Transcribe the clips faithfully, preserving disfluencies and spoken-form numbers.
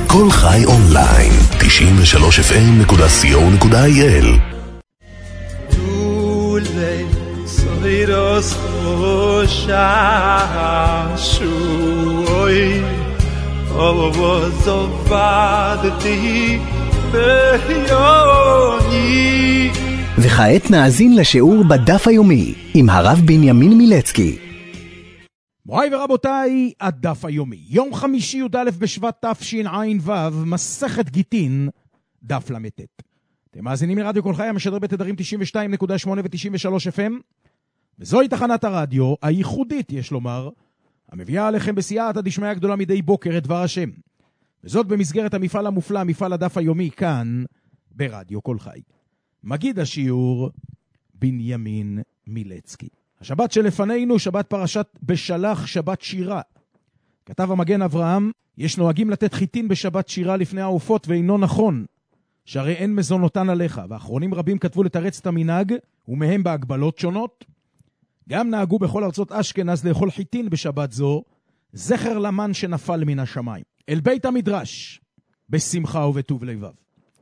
כל חי אונליין, תשעים ושלוש אף אם נקודה סי או נקודה איי אל. Dule soiros shashui ovozovadti beyoni. וכעת נאזין לשיעור בדף היומי עם הרב בנימין מילצקי. מוריי ורבותיי, הדף היומי, יום חמישי י"א בשבט תשע"ו, מסכת גיטין, דף למ"ט. אתם מאזינים לרדיו כל חי המשדר בתדרים תשעים ושתיים נקודה שמונה ו-תשעים ושלוש אף אם, וזוהי תחנת הרדיו הייחודית, יש לומר, המביאה עליכם בסייעתא דשמיא הגדולה מדי בוקר את דבר השם, וזאת במסגרת המפעל המופלא, מפעל הדף היומי, כאן ברדיו כל חי. מגיד השיעור בנימין מילצקי. השבת שלפנינו, שבת פרשת בשלח, שבת שירה. כתב המגן אברהם, יש נוהגים לתת חיטין בשבת שירה לפני העופות, ואינו נכון, שהרי אין מזונותן עליך. ואחרונים רבים כתבו לתרץ את המנהג, ומהם בהגבלות שונות. גם נהגו בכל ארצות אשכנז לאכול חיטין בשבת זו, זכר למן שנפל מן השמיים. אל בית המדרש, בשמחה ובטוב לבב.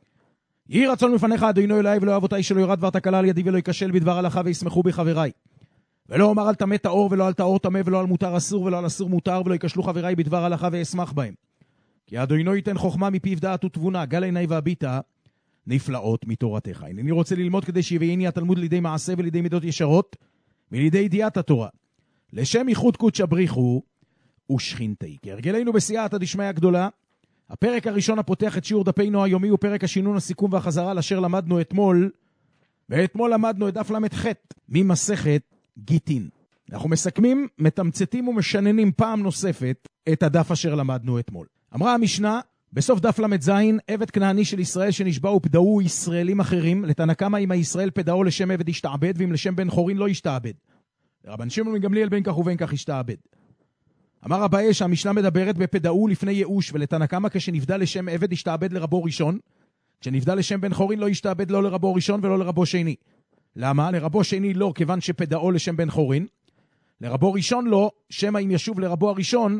יהי רצון מפניך אדוני אלוהי ולא אבותיי, שלא ירד דבר תקלה על ידי ולא ייכשל בדבר הלכה, וישמחו בחבריי. ולא אומר על טמא טהור ולא על טהור טמא, ולא על מותר אסור ולא על אסור מותר, ולא ייכשלו חבריי בדבר הלכה ואשמח בהם. כי אדוני ייתן חוכמה מפיו דעת ותבונה, גל עיני והביטה נפלאות מתורתך. אני רוצה ללמוד כדי שיביאני התלמוד לידי מעשה ולידי מידות ישרות ולידי ידיעת התורה, לשם ייחוד קודש הבריחו ושכינתי. כהרגלנו בסייעתא דשמיא הגדולה, הפרק הראשון הפותח את שיעור דפינו היומי הוא פרק השינון, הסיכום והחזרה לאשר למדנו אתמול, ואתמול למדנו את דף למ"ח ממסכת גיטין. אנחנו מסכמים, מתמצתים ומשננים פעם נוספת את הדף אשר למדנו אתמול. אמרה המשנה, בסוף דף למ"ז, עבד כנעני של ישראל שנשבע ופדאו ישראלים אחרים, לתנא קמא אם הישראל פדאו לשם עבד ישתעבד, ואם לשם בן חורין לא ישתעבד. רבן שמעון בן גמליאל בין כך ובין כך ישתעבד. אמר אביי שהמשנה מדברת בפדאו לפני ייאוש, ולתנא קמא כשנפדה לשם עבד ישתעבד לרבו ראשון, כשנפדה לשם בן חורין לא ישתעבד לא לרבו ראשון ולא לרבו שני. למה? לרבו שני לא, כיוון שפדאו לשם בן חורין. לרבו ראשון לא, שמא אם ישוב לרבו הראשון,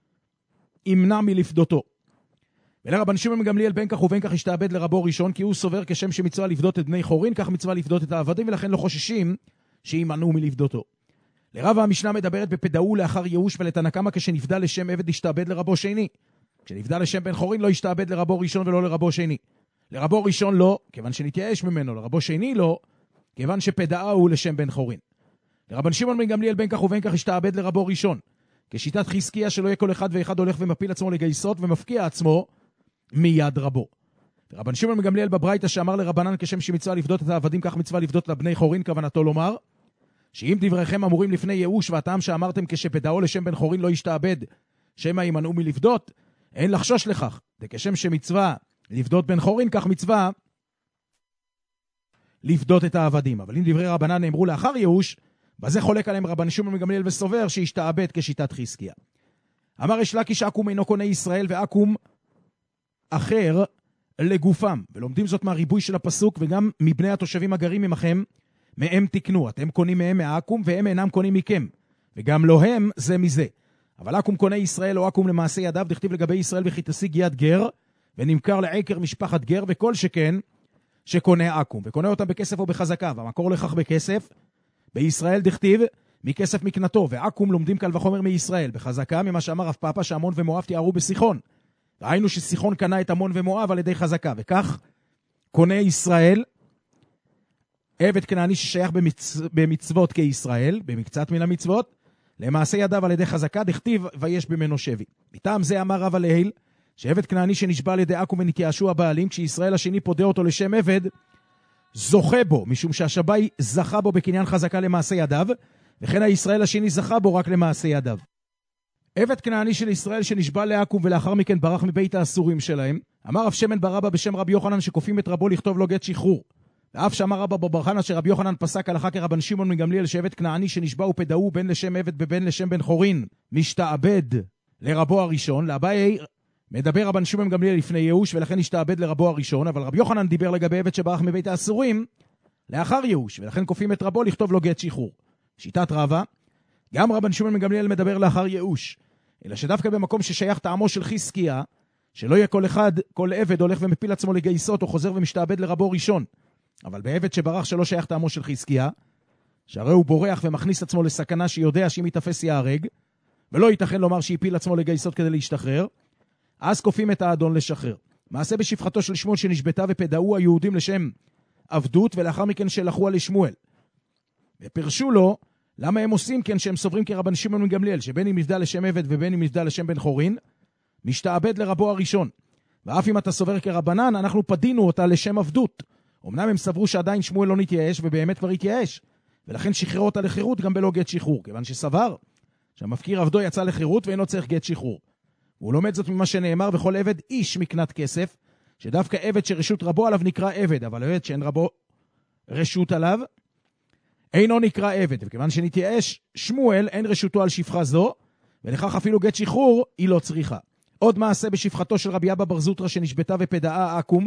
ימנע מלפדותו. ולרבן שמעון בן גמליאל בין כך ובין כך ישתעבד לרבו ראשון, כי הוא סובר כשם שמצווה לפדות את בני חורין, כך מצווה לפדות את העבדים, ולכן לא חוששים שימנעו מלפדותו. לרב המשנה מדברת בפדאו לאחר ייאוש, ולתנא קמא כשנפדה לשם עבד ישתעבד לרבו שני. כשנפדה לשם בן חורין לא ישתעבד לרבו ראשון ולא לרבו שני. לרבו ראשון לא, כיוון שנתייאש ממנו, לרבו שני לא, כיוון שפדאו לשם בן חורין. לרבן שמעון בן גמליאל בין כך ובין כך ישתעבד לרבו ראשון, כשיטת חזקיה שלא יהיה כל אחד ואחד הולך ומפיל עצמו לגייסות ומפקיע עצמו מיד רבו. רבן שמעון בן גמליאל בברייתא שאמר לרבנן כשם שמצווה לפדות את העבדים כך מצווה לפדות לבני חורין, כוונתו לומר שאם דבריכם אמורים לפני ייאוש, והטעם שאמרתם כשפדאו לשם בן חורין לא ישתעבד שמא ימנעו מלפדות, אין לחשוש לכך. וכשם שמצווה לפדות בן חורין, כך מצווה לפדות את העבדים. אבל אם דברי רבנן נאמרו לאחר ייאוש, בזה חולק עליהם רבן שמעון בן גמליאל וסובר שישתעבד כשיטת חזקיה. אמר יש לקיש עכו"ם אינו קונה ישראל, ועכו"ם אחר לגופם. ולומדים זאת מהריבוי של הפסוק, וגם מבני התושבים הגרים עמכם, מהם תקנו. אתם קונים מהם מהעכו"ם, והם אינם קונים מכם, וגם לא הם זה מזה. אבל עכו"ם קונה ישראל או עכו"ם למעשה ידיו, דכתיב לגבי ישראל וכי תשיג יד גר, ונמכר לעקר משפחת גר, וכל שכן שקונה עכו"ם, וקונה אותם בכסף או בחזקה, והמקור לכך בכסף. בישראל דכתיב מכסף מקנתו, ועכו"ם לומדים קל וחומר מישראל, בחזקה ממה שאמר רב פאפא שעמון ומואב תיארו בסיחון. ראינו שסיחון קנה את עמון ומואב על ידי חזקה, וכך קונה ישראל עבד כנעני ששייך במצ... במצוות כישראל, במקצת מן המצוות, למעשה ידיו על ידי חזקה, דכתיב ויש במנו שבי. מטעם זה אמר רב הלל, שעבד כנעני שנשבע על ידי עכו"ם ונתייאשו הבעלים, כשישראל השני פודה אותו לשם עבד, זוכה בו, משום שהשבי זכה בו בקניין חזקה למעשה ידיו, וכן הישראל השני זכה בו רק למעשה ידיו. עבד כנעני של ישראל שנשבע לעכו"ם ולאחר מכן ברח מבית האסורים שלהם, אמר רב שמן בר אבא בשם רבי יוחנן שכופים את רבו לכתוב לו גט שחרור. ואף שאמר רבא בר חנא שרבי יוחנן פסק הלכה כרבן שמעון בן גמליאל, שעבד כנעני שנשבע ופדאו בין לשם עבד ובין לשם בן חורין משתעבד לרבו הראשון. לאביי מדבר רבן שמעון בן גמליאל לפני ייאוש, ולכן השתעבד לרבו הראשון, אבל רבי יוחנן דיבר לגבי עבד שברח מבית האסורים לאחר ייאוש, ולכן כופים את רבו לכתוב לו גט שחרור. שיטת רבא, גם רבן שמעון בן גמליאל מדבר לאחר ייאוש, אלא שדווקא במקום ששייך טעמו של חזקיה, שלא יהיה כל אחד, כל עבד הולך ומפיל עצמו לגייסות, או חוזר ומשתעבד לרבו ראשון. אבל בעבד שברח שלא שייך טעמו של חזקיה, שהרי הוא בורח ומכניס עצמו לסכנה שיודע שאם יתפס יהרג, ולא ייתכן לומר שיפיל עצמו לגייסות כדי להשתחרר, אז כופים את האדון לשחרר. מעשה בשפחתו של שמואל שנשבתה ופדאו היהודים לשם עבדות, ולאחר מכן שלחו על שמואל. ופרשו לו, למה הם עושים כן שהם סוברים כרבן שמעון בן גמליאל, שבין אם נפדה לשם עבד ובין אם נפדה לשם בן חורין, משתעבד לרבו הראשון. ואף אם אתה סובר כרבנן, אנחנו פדינו אותה לשם עבדות. אמנם הם סברו שעדיין שמואל לא נתייאש, ובאמת כבר התייאש. ולכן שחררו אותה לחירות גם בלא גט שחרור, כיוון שסבר שהמפקיר עבדו יצא לחירות ואינו צריך גט שחרור. והוא לומד זאת ממה שנאמר, וכל עבד איש מקנת כסף, שדווקא עבד שרשות רבו עליו נקרא עבד, אבל עבד שאין רבו רשות עליו, אינו נקרא עבד. וכיוון שנתייאש שמואל, אין רשותו על שפחה זו, ולכך אפילו גט שחרור היא לא צריכה. עוד מעשה בשפחתו של רבי אבא בר זוטרא שנשבתה ופדאה עקום,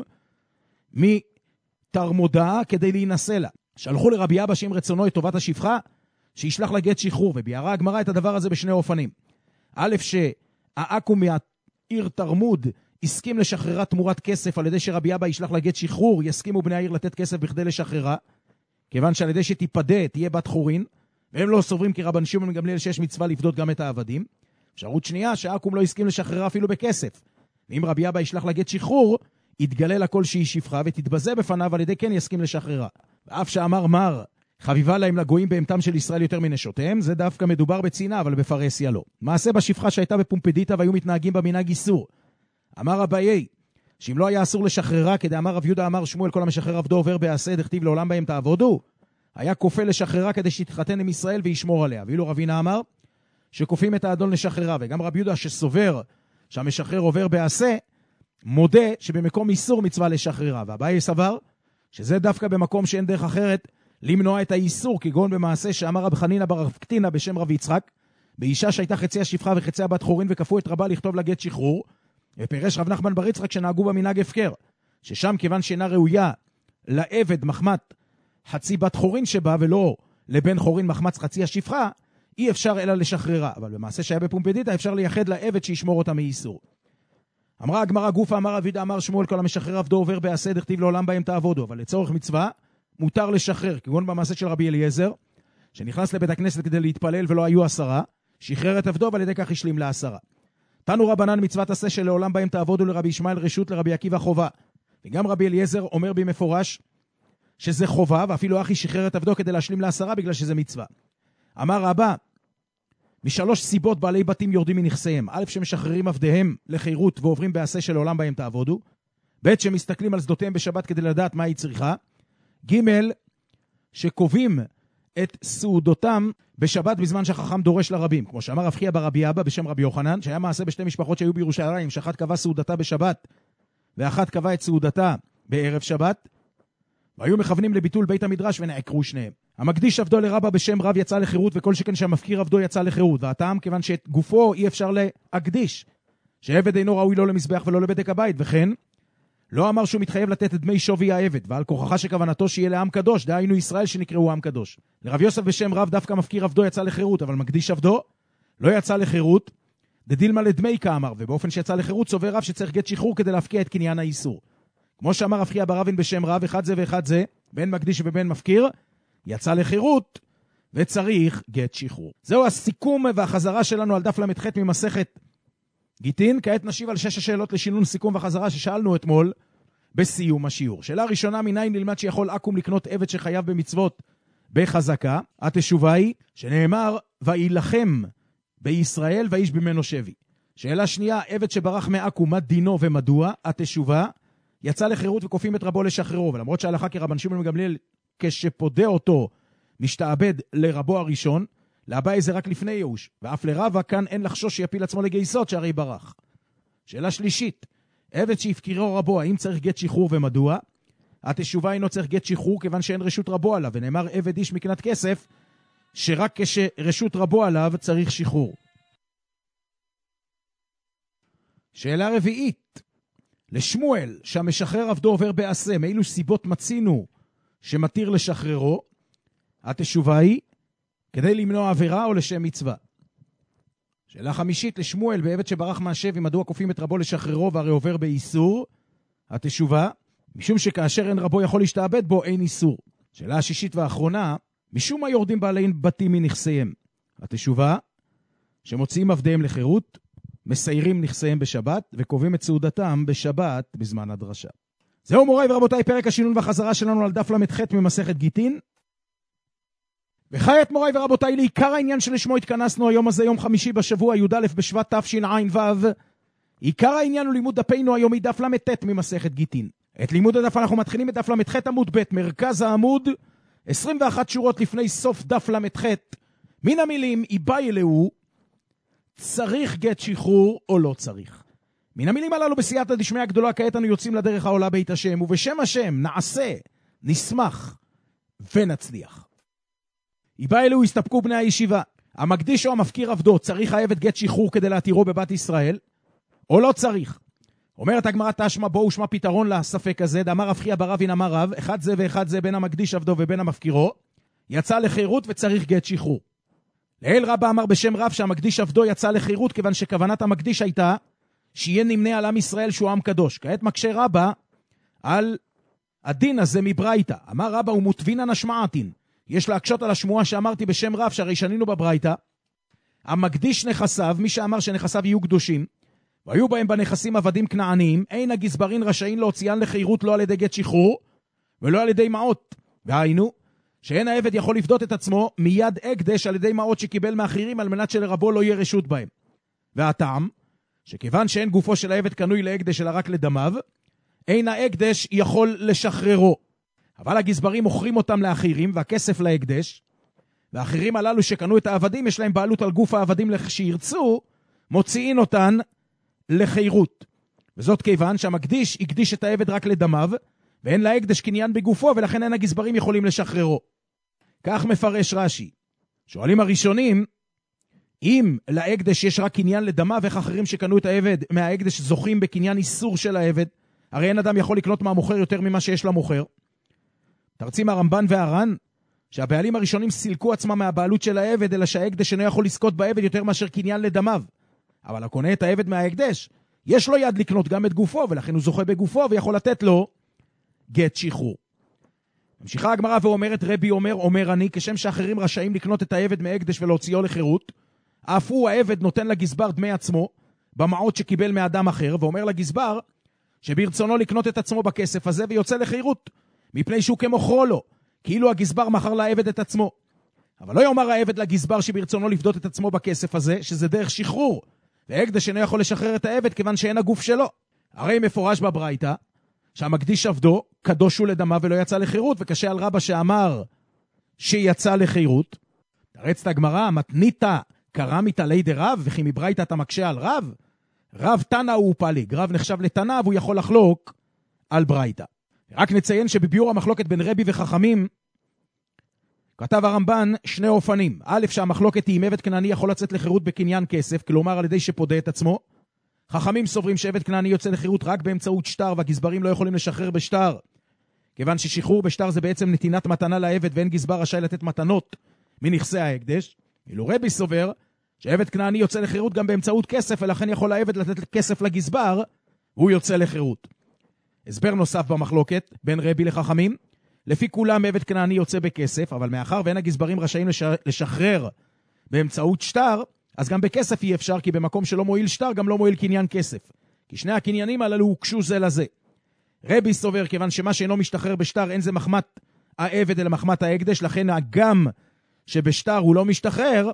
מתרמודה כדי להינשא לה. שלחו לרבי אבא שאם רצונו את טובת השפחה, שישלח לה גט שחרור, וביארה הגמרא את הדבר הזה בשני אופנים. א', שהעקום מהעיר תרמוד הסכים לשחררה תמורת כסף, על ידי שרבי אבא ישלח לה גט שחרור, יסכימו בני העיר לתת כסף בכדי לשחררה, כיוון שעל ידי שתיפדה תהיה בת חורין, והם לא סוברים כרבן שמעון בן גמליאל שיש מצווה לפדות גם את העבדים. אפשרות שנייה, שהעקום לא הסכים לשחררה אפילו בכסף. ואם רבי אבא ישלח לה גט שחרור, יתגלה לה כל שהיא שפחה, ותתבזה בפניו, על ידי כן יסכים לשחררה. ואף שאמר מר, חביבה להם לגויים בהמתם של ישראל יותר מנשותיהם, זה דווקא מדובר בצינה, אבל בפרסיה לא. מעשה בשפחה שהייתה בפומפדיטה והיו מתנהגים במנהג איסור. אמר אביי, שאם לא היה אסור לשחררה, כדי אמר רב יהודה אמר שמואל, כל המשחרר עבדו עובר בעשה, דכתיב לעולם בהם תעבודו, היה כופה לשחררה כדי שתתחתן עם ישראל וישמור עליה. ואילו רבינה אמר שכופים את האדון לשחררה, וגם רב יהודה שסובר שהמשחרר עובר בעשה, מודה שבמקום איסור מצווה לשחררה. ואביי סבר שזה דווקא במקום שאין דרך אחרת למנוע את האיסור, כגון במעשה שאמר רב חנינא בר קטינא בשם רב יצחק, באישה שהייתה חציה שפחה וחציה בת חורין, וכפו את רבה לכתוב לה גט שחרור, ופרש רב נחמן בר יצחק שנהגו במנהג הפקר, ששם כיוון שאינה ראויה לעבד מחמת חצי בת חורין שבה, ולא לבן חורין מחמת חצי השפחה, אי אפשר אלא לשחררה. אבל במעשה שהיה בפומפדיטה אפשר לייחד לעבד שישמור אותה מאיסור. אמרה הגמרא גופה, אמר רב יהודה אמר שמואל, כל המשחרר עבדו עובר בעשה, דכתיב לעולם בהם תעבודו. אבל לצורך מצווה מותר לשחרר, כגון במעשה של רבי אליעזר, שנכנס לבית הכנסת כדי להתפלל ולא היו עשרה, שחרר את עבדו ועל ידי כך השלים לעשרה. תנו רבנן מצוות עשה שלעולם בהם תעבודו, לרבי ישמעאל רשות, לרבי עקיבא חובה. וגם רבי אליעזר אומר במפורש שזה חובה, ואפילו אחי שחרר את עבדו כדי להשלים לעשרה בגלל שזה מצווה. אמר רבא, משלוש סיבות בעלי בתים יורדים מנכסיהם. א', שמשחררים עבדיהם לחירות ועוברים בעשה שלעולם בהם תעבודו. ב', שמסתכלים על שדותיהם בשבת כדי לדעת מה היא צריכה. ג', שקובעים את סעודותם בשבת בזמן שהחכם דורש לרבים. כמו שאמר רב חייא בר רבי אבא בשם רבי יוחנן, שהיה מעשה בשתי משפחות שהיו בירושלים, שאחת קבעה סעודתה בשבת ואחת קבעה את סעודתה בערב שבת, והיו מכוונים לביטול בית המדרש ונעקרו שניהם. המקדיש עבדו לרבא בשם רב יצא לחירות, וכל שכן שהמפקיר עבדו יצא לחירות. והטעם כיוון שאת גופו אי אפשר להקדיש, שעבד אינו ראוי לא למזבח ולא לבדק הבית, וכן לא אמר שהוא מתחייב לתת את דמי שווי העבד, ועל כוחך שכוונתו שיהיה לעם קדוש, דהיינו ישראל שנקראו עם קדוש. לרב יוסף בשם רב דווקא מפקיר עבדו יצא לחירות, אבל מקדיש עבדו לא יצא לחירות, דדילמה לדמי כאמר, ובאופן שיצא לחירות סובר רב שצריך גט שחרור כדי להפקיע את קניין האיסור. כמו שאמר רב חייא בר אבין בשם רב, אחד זה ואחד זה, בין מקדיש ובין מפקיר, יצא לחירות וצריך גט שחרור. זהו הסיכום והחזרה שלנו על דף למ"ח ממסכת גיטין. כעת נשיב על שש השאלות לשינון סיכום וחזרה ששאלנו אתמול בסיום השיעור. שאלה ראשונה, מניין נלמד שיכול עקום לקנות עבד שחייב במצוות בחזקה? התשובה היא שנאמר וילחם בישראל ואיש במנו שבי. שאלה שנייה, עבד שברח מעקום, מה דינו ומדוע? התשובה, יצא לחירות וכופים את רבו לשחררו, ולמרות שהלכה כרבן שמעון בן גמליאל כשפודה אותו משתעבד לרבו הראשון, לאביי זה רק לפני ייאוש, ואף לרבא כאן אין לחשוש שיפיל עצמו לגייסות שהרי ברח. שאלה שלישית, עבד שהפקירו רבו, האם צריך גט שחרור ומדוע? התשובה אינו צריך גט שחרור כיוון שאין רשות רבו עליו, ונאמר עבד איש מקנת כסף, שרק כשרשות רבו עליו צריך שחרור. שאלה רביעית, לשמואל שהמשחרר עבדו עובר בעשה, מאילו סיבות מצינו שמתיר לשחררו? התשובה היא כדי למנוע עבירה או לשם מצווה. שאלה חמישית לשמואל, בעבד שברח מהשבי, מדוע כופים את רבו לשחררו והרי עובר באיסור? התשובה, משום שכאשר אין רבו יכול להשתעבד בו, אין איסור. שאלה השישית והאחרונה, משום מה יורדים בעלי בתים מנכסיהם? התשובה, שמוציאים עבדיהם לחירות, מסיירים נכסיהם בשבת, וקובעים את סעודתם בשבת בזמן הדרשה. זהו מוריי ורבותיי, פרק השינון והחזרה שלנו על דף למד ח' ממסכת גיטין. וכעת מוריי ורבותיי, לעיקר העניין שלשמו התכנסנו היום הזה, יום חמישי בשבוע, י"א בשבט תשע"ו. עיקר העניין הוא לימוד דפינו היומי דף למד ט' ממסכת גיטין. את לימוד הדף אנחנו מתחילים את דף למד ח' עמוד ב', מרכז העמוד, עשרים ואחת שורות לפני סוף דף למד ח'. מן המילים, איבאי אלוהו, צריך גט שחרור או לא צריך. מן המילים הללו בסייעתא דשמיא הגדולה, כעת אנו יוצאים לדרך העולה בית השם, ובשם השם נעשה, נשמח ונצליח. איבאי אלוהו הסתפקו בני הישיבה. המקדיש או המפקיר עבדו, צריך העבד גט שחרור כדי להתירו בבת ישראל, או לא צריך? אומרת הגמרא תשמע בו ושמע פתרון לספק הזה, דאמר רב חייא בר אבין אמר רב, אחד זה ואחד זה בין המקדיש עבדו ובין המפקירו, יצא לחירות וצריך גט שחרור. לאל רבא אמר בשם רב שהמקדיש עבדו יצא לחירות, כיוון שכוונת המקדיש הייתה שיהיה נמנה על עם ישראל שהוא עם קדוש. כעת מקשה רבא על הדין הזה מברייתא. אמר רבא ומוטבינן השמעתין, יש להקשות על השמועה שאמרתי בשם רב, שהרי שנינו בברייתא, המקדיש נכסיו, מי שאמר שנכסיו יהיו קדושים, והיו בהם בנכסים עבדים כנעניים, אין הגזברין רשאים להוציאן לחירות לא על ידי גט שחרור, ולא על ידי מעות. והיינו, שאין העבד יכול לפדות את עצמו מיד הקדש על ידי מעות שקיבל מאחרים, על מנת שלרבו לא יהיה רשות בהם. והטעם, שכיוון שאין גופו של העבד קנוי להקדש אלא רק לדמיו, אין ההקדש יכול לשחררו. אבל הגזברים מוכרים אותם לאחרים, והכסף להקדש, והאחרים הללו שקנו את העבדים, יש להם בעלות על גוף העבדים שירצו, מוציאים אותן לחירות. וזאת כיוון שהמקדיש הקדיש את העבד רק לדמיו, ואין להקדש קניין בגופו, ולכן אין הגזברים יכולים לשחררו. כך מפרש רש"י. שואלים הראשונים, אם להקדש יש רק קניין לדמיו, איך אחרים שקנו את העבד מההקדש זוכים בקניין איסור של העבד? הרי אין אדם יכול לקנות מהמוכר יותר ממה שיש למוכר. תרצים הרמב"ן והר"ן, שהבעלים הראשונים סילקו עצמם מהבעלות של העבד, אלא שההקדש אינו יכול לזכות בעבד יותר מאשר קניין לדמיו. אבל הקונה את העבד מההקדש, יש לו יד לקנות גם את גופו, ולכן הוא זוכה בגופו ויכול לתת לו גט שחרור. ממשיכה הגמרא ואומרת, רבי אומר, אומר אני, כשם שאחרים רשאים לקנות את העבד מההקדש ולהוציאו לחירות, אף הוא העבד נותן לגזבר דמי עצמו, במעות שקיבל מאדם אחר, ואומר לגזבר, שברצונו לקנות את עצמו בכסף הזה ויוצא לחירות, מפני שהוא כמוכרו לו, כאילו הגזבר מכר לעבד את עצמו. אבל לא יאמר העבד לגזבר שברצונו לפדות את עצמו בכסף הזה, שזה דרך שחרור, והקדש אינו יכול לשחרר את העבד כיוון שאין הגוף שלו. הרי מפורש בברייתא, שהמקדיש עבדו, קדוש הוא לדמיו ולא יצא לחירות, וקשה על רבא שאמר שיצא לחירות. תרצת הגמרא, מתניתא קרמית עלי דרב, וכי מברייתא אתה מקשה על רב? רב תנא הוא פליג, רב נחשב לתנא והוא יכול לחלוק על ברייתא. רק נציין שבביאור המחלוקת בין רבי וחכמים, כתב הרמב"ן שני אופנים. א', שהמחלוקת היא אם עבד כנעני יכול לצאת לחירות בקניין כסף, כלומר על ידי שפודה את עצמו. חכמים סוברים שעבד כנעני יוצא לחירות רק באמצעות שטר, והגזברים לא יכולים לשחרר בשטר, כיוון ששחרור בשטר זה בעצם נתינת מתנה לעבד, ואין גזבר רשאי לתת מתנות מנכסי ההקדש. אילו רבי סובר שעבד כנעני יוצא לחירות גם באמצעות כסף, ולכן יכול העבד לתת כסף לגזבר, והוא יוצא לחירות. הסבר נוסף במחלוקת בין רבי לחכמים, לפי כולם עבד כנעני יוצא בכסף, אבל מאחר ואין הגזברים רשאים לשחרר באמצעות שטר, אז גם בכסף אי אפשר, כי במקום שלא מועיל שטר גם לא מועיל קניין כסף, כי שני הקניינים הללו הוקשו זה לזה. רבי סובר כיוון שמה שאינו משתחרר בשטר אין זה מחמת העבד אלא מחמת ההקדש, לכן גם שבשטר הוא לא משתחרר,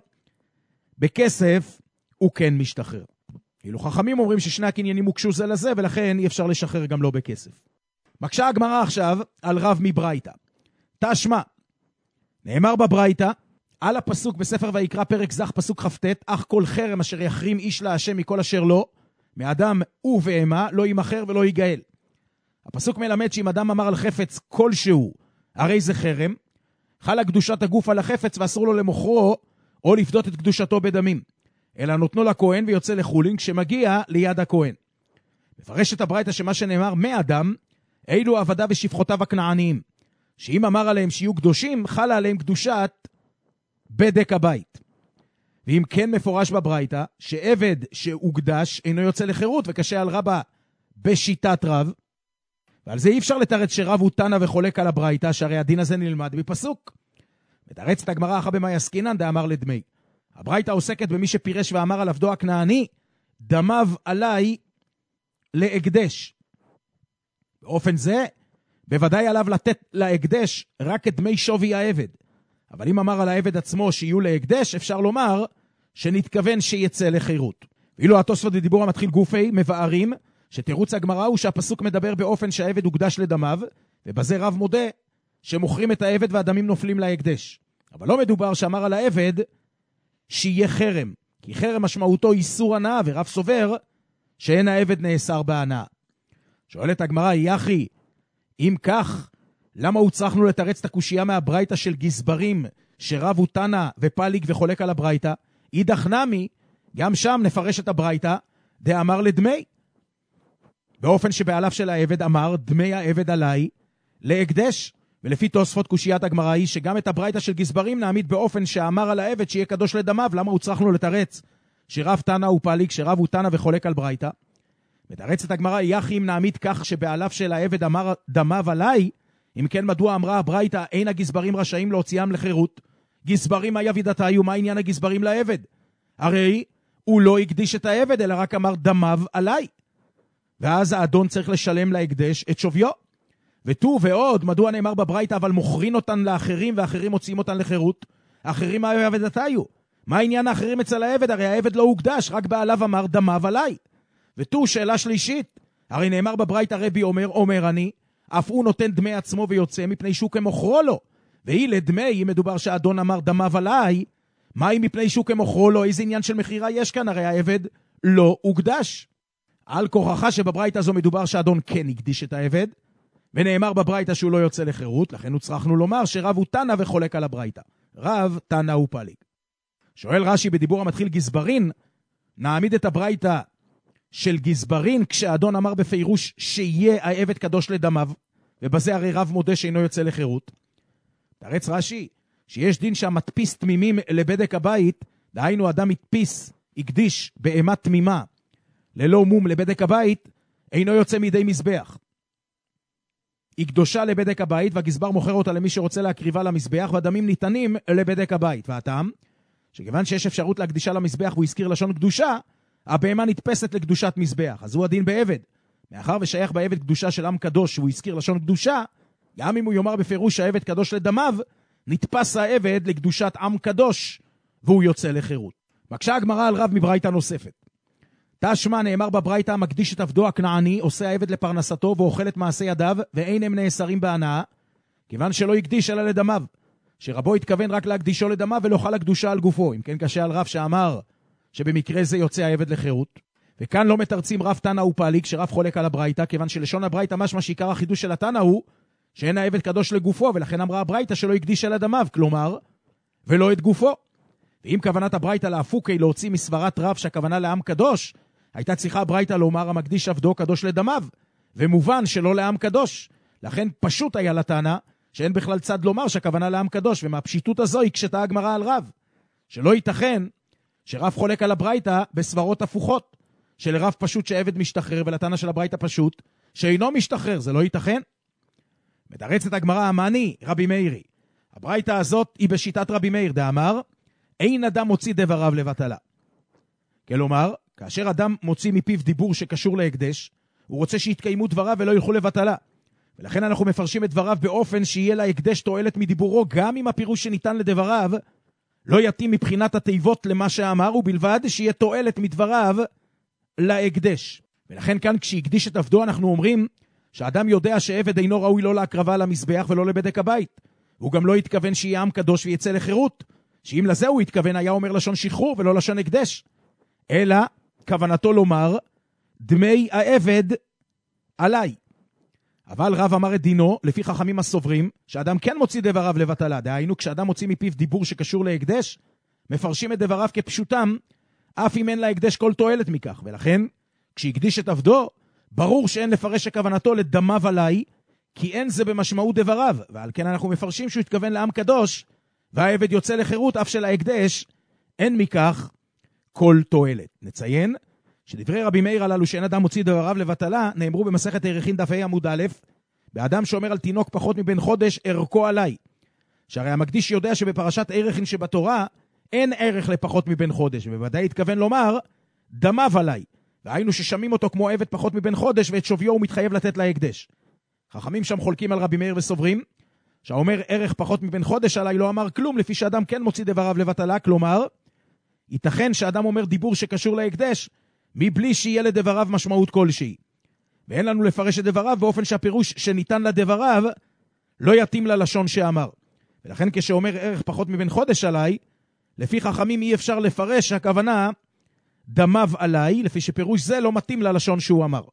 בכסף הוא כן משתחרר. אילו חכמים אומרים ששני הקניינים הוקשו זה לזה, ולכן אי אפשר לשחרר גם לא בכסף. מקשה הגמרא עכשיו על רב מברייתא. תשמע, נאמר בברייתא, על הפסוק בספר ויקרא פרק זך פסוק חפטט, אך כל חרם אשר יחרים איש להשם מכל אשר לא, מאדם ובהמה לא ימחר ולא ייגאל. הפסוק מלמד שאם אדם אמר על חפץ כלשהו, הרי זה חרם, חלה קדושת הגוף על החפץ ואסור לו למוכרו או לפדות את קדושתו בדמים, אלא נותנו לכהן ויוצא לחולין כשמגיע ליד הכהן. מפרשת הברייתא שמה שנאמר מאדם, אילו עבדיו ושפחותיו הכנעניים, שאם אמר עליהם שיהיו קדושים, חלה עליהם קדושת בדק הבית. ואם כן מפורש בברייתא, שעבד שהוקדש אינו יוצא לחירות וקשה על רבה בשיטת רב, ועל זה אי אפשר לתרץ שרב הוא תנא וחולק על הברייתא, שהרי הדין הזה נלמד בפסוק. מתרצת הגמרא אחא במאי עסקינן דאמר לדמי. הברייתא עוסקת במי שפירש ואמר על עבדו הכנעני, דמיו עליי להקדש. באופן זה, בוודאי עליו לתת להקדש רק את דמי שווי העבד. אבל אם אמר על העבד עצמו שיהיו להקדש, אפשר לומר שנתכוון שיצא לחירות. ואילו התוספות בדיבור המתחיל גופי מבארים, שתירוץ הגמרא הוא שהפסוק מדבר באופן שהעבד הוקדש לדמיו, ובזה רב מודה שמוכרים את העבד והדמים נופלים להקדש. אבל לא מדובר שאמר על העבד שיהיה חרם, כי חרם משמעותו איסור הנאה, ורב סובר שאין העבד נאסר בהנאה. שואלת הגמרא, יחי, אם כך, למה הוצרכנו לתרץ את הקושייה מהברייתא של גזברים, שרב הוא תנא ופליג וחולק על הברייתא? אידך נמי, גם שם נפרש את הברייתא, דאמר לדמי. באופן שבעליו של העבד אמר, דמי העבד עליי, להקדש. ולפי תוספות קושיית הגמרא היא שגם את הברייתא של גזברים נעמיד באופן שאמר על העבד שיהיה קדוש לדמיו. למה הוצרכנו לתרץ שרב תנא ופליג, שרב הוא תנא וחולק על ברייתא? מתרצת הגמרא, יחי אם נעמיד כך שבעליו של העבד אמר דמיו עליי, אם כן מדוע אמרה הברייתא אין הגזברים רשאים להוציאם לחירות? גזברים היה וידתה, ומה עניין הגזברים לעבד? הרי הוא לא הקדיש את העבד אלא רק אמר דמיו עליי, ואז האדון צריך לשלם להקדש את שוויו. ותו ועוד, מדוע נאמר בברייתא אבל מוכרין אותן לאחרים ואחרים מוציאים אותן לחירות? אחרים היה וידתה, מה עניין האחרים אצל העבד? הרי העבד לא הוקדש, רק בעליו אמר דמיו עליי. ותו שאלה שלישית, הרי נאמר בברייתא רבי אומר אומר אני, אף הוא נותן דמי עצמו ויוצא מפני שהוא כמוכרו לו. והיא לדמי, אם מדובר שהאדון אמר דמיו עליי, מה אם מפני שהוא כמוכרו לו? איזה עניין של מחירה יש כאן? הרי העבד לא הוקדש. על כוחך שבברייתא זו מדובר שהאדון כן הקדיש את העבד, ונאמר בברייתא שהוא לא יוצא לחירות, לכן הוצרכנו לומר שרב הוא תנא וחולק על הברייתא. רב תנא ופליג. שואל רש"י בדיבור המתחיל גזברין, נעמיד את הברייתא של גזברין כשהאדון אמר בפירוש שיהיה העבד קדוש לדמיו, ובזה הרי רב מודה שאינו יוצא לחירות. תרץ רש"י שיש דין שהמדפיס תמימים לבדק הבית, דהיינו אדם מדפיס, הקדיש בהמה תמימה ללא מום לבדק הבית, אינו יוצא מידי מזבח. היא קדושה לבדק הבית, והגזבר מוכר אותה למי שרוצה להקריבה למזבח, והדמים ניתנים לבדק הבית. והטעם, שכיוון שיש אפשרות להקדישה למזבח והוא הזכיר לשון קדושה, הבהמה נתפסת לקדושת מזבח. אז הוא הדין בעבד. מאחר ושייך בעבד קדושה של עם קדוש שהוא הזכיר לשון קדושה, גם אם הוא יאמר בפירוש העבד קדוש לדמיו, נתפס העבד לקדושת עם קדוש, והוא יוצא לחירות. בקשה הגמרא על רב מברייתא נוספת. תשמע, נאמר בברייתא, מקדיש את עבדו הכנעני, עושה העבד לפרנסתו ואוכל את מעשה ידיו, ואין הם נאסרים בהנאה, כיוון שלא יקדיש אלא לדמיו, שרבו התכוון רק להקדישו לדמיו ולא חל הקדושה על גופו. אם כן קשה על רב שאמר שבמקרה זה יוצא העבד לחירות. וכאן לא מתרצים רב תנא ופליג שרב חולק על הברייתא, כיוון שלשון הברייתא משמע שעיקר החידוש של התנא הוא שאין העבד קדוש לגופו, ולכן אמרה הברייתא שלא יקדיש אלא דמיו, כלומר ולא את גופו. ואם כוונת הברייתא להפוקי להוציא מסברת רב שהכוונה לעם קדוש, הייתה צריכה הברייתא לומר המקדיש עבדו קדוש לדמיו, ומובן שלא לעם קדוש. לכן פשוט היה לטענה שאין בכלל צד לומר שהכוונה לעם קדוש, ומהפשיטות הזו הקשתה הגמרא על רב, שלא ייתכן שרב חולק על הברייתא בסברות הפוכות, שלרב פשוט שעבד משתחרר, ולטענה של הברייתא פשוט שאינו משתחרר. זה לא ייתכן. מתרצת הגמרא, אמני רבי מאירי, הברייתא הזאת היא בשיטת רבי מאיר, דאמר אין אדם מוציא דבריו לבטלה. כלומר, כאשר אדם מוציא מפיו דיבור שקשור להקדש, הוא רוצה שיתקיימו דבריו ולא ילכו לבטלה. ולכן אנחנו מפרשים את דבריו באופן שיהיה להקדש תועלת מדיבורו, גם אם הפירוש שניתן לדבריו לא יתאים מבחינת התיבות למה שאמר, ובלבד שיהיה תועלת מדבריו להקדש. ולכן כאן כשהקדיש את עבדו אנחנו אומרים שהאדם יודע שעבד אינו ראוי לא להקרבה למזבח ולא לבדק הבית. הוא גם לא התכוון שיהיה עם קדוש ויצא לחירות, שאם לזה הוא התכוון היה אומר לשון שחרור ולא לשון הקדש. אלא כוונתו לומר דמי העבד עליי. אבל רב אמר את דינו לפי חכמים הסוברים שאדם כן מוציא דבריו לבטלה. דהיינו כשאדם מוציא מפיו דיבור שקשור להקדש, מפרשים את דבריו כפשוטם, אף אם אין להקדש כל תועלת מכך. ולכן כשהקדיש את עבדו, ברור שאין לפרש הכוונתו לדמיו עליי, כי אין זה במשמעות דבריו. ועל כן אנחנו מפרשים שהוא התכוון לעם קדוש, והעבד יוצא לחירות אף של ההקדש אין מכך כל תועלת. נציין שדברי רבי מאיר הללו שאין אדם מוציא דבריו לבטלה, נאמרו במסכת ערכין דף ה' עמוד א', באדם שאומר על תינוק פחות מבין חודש, ערכו עליי. שהרי המקדיש יודע שבפרשת ערכין שבתורה, אין ערך לפחות מבין חודש, ובוודאי התכוון לומר, דמיו עליי. והיינו ששמים אותו כמו עבד פחות מבין חודש, ואת שוויו הוא מתחייב לתת להקדש. חכמים שם חולקים על רבי מאיר וסוברים, שהאומר ערך פחות מבין חודש עליי לא אמר כלום, לפי שאדם כן מוציא דבריו לבטלה, כלומר, ייתכן שאדם אומר דיבור שקשור להקדש, מבלי שיהיה לדבריו משמעות כלשהי. ואין לנו לפרש את דבריו באופן שהפירוש שניתן לדבריו לא יתאים ללשון שאמר. ולכן כשאומר ערך פחות מבין חודש עליי, לפי חכמים אי אפשר לפרש שהכוונה דמיו עליי, לפי שפירוש זה לא מתאים ללשון שהוא אמר.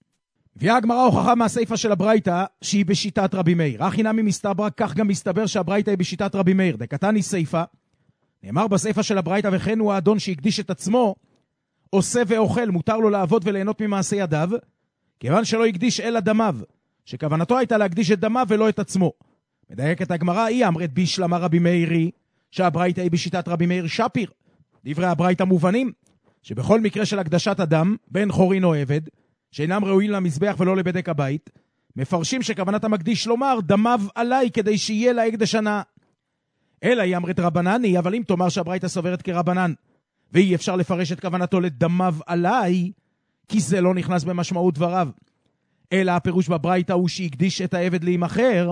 הביאה הגמרא הוכחה מהסייפה של הברייתא שהיא בשיטת רבי מאיר. אך הינמי מסתברא, כך גם מסתבר שהברייתא היא בשיטת רבי מאיר. דקתני סייפה, נאמר בסייפה של הברייתא, וכן הוא האדון שהקדיש את עצמו, עושה ואוכל, מותר לו לעבוד וליהנות ממעשה ידיו, כיוון שלא הקדיש אלא דמיו, שכוונתו הייתה להקדיש את דמיו ולא את עצמו. מדייקת הגמרא, היא אמרת בישלמה רבי מאירי, שהברייתא היא בשיטת רבי מאיר שפיר. דברי הברייתא מובנים, שבכל מקרה של הקדשת אדם, בן חורין או עבד, שאינם ראויים למזבח ולא לבדק הבית, מפרשים שכוונת המקדיש לומר, דמיו עליי כדי שיהיה להקדש הנאה. אלא היא אמרת רבנני, אבל אם תאמר שהברייתא סוברת כרבנן, ואי אפשר לפרש את כוונתו לדמיו עליי, כי זה לא נכנס במשמעות דבריו. אלא הפירוש בברייתא הוא שהקדיש את העבד להימחר,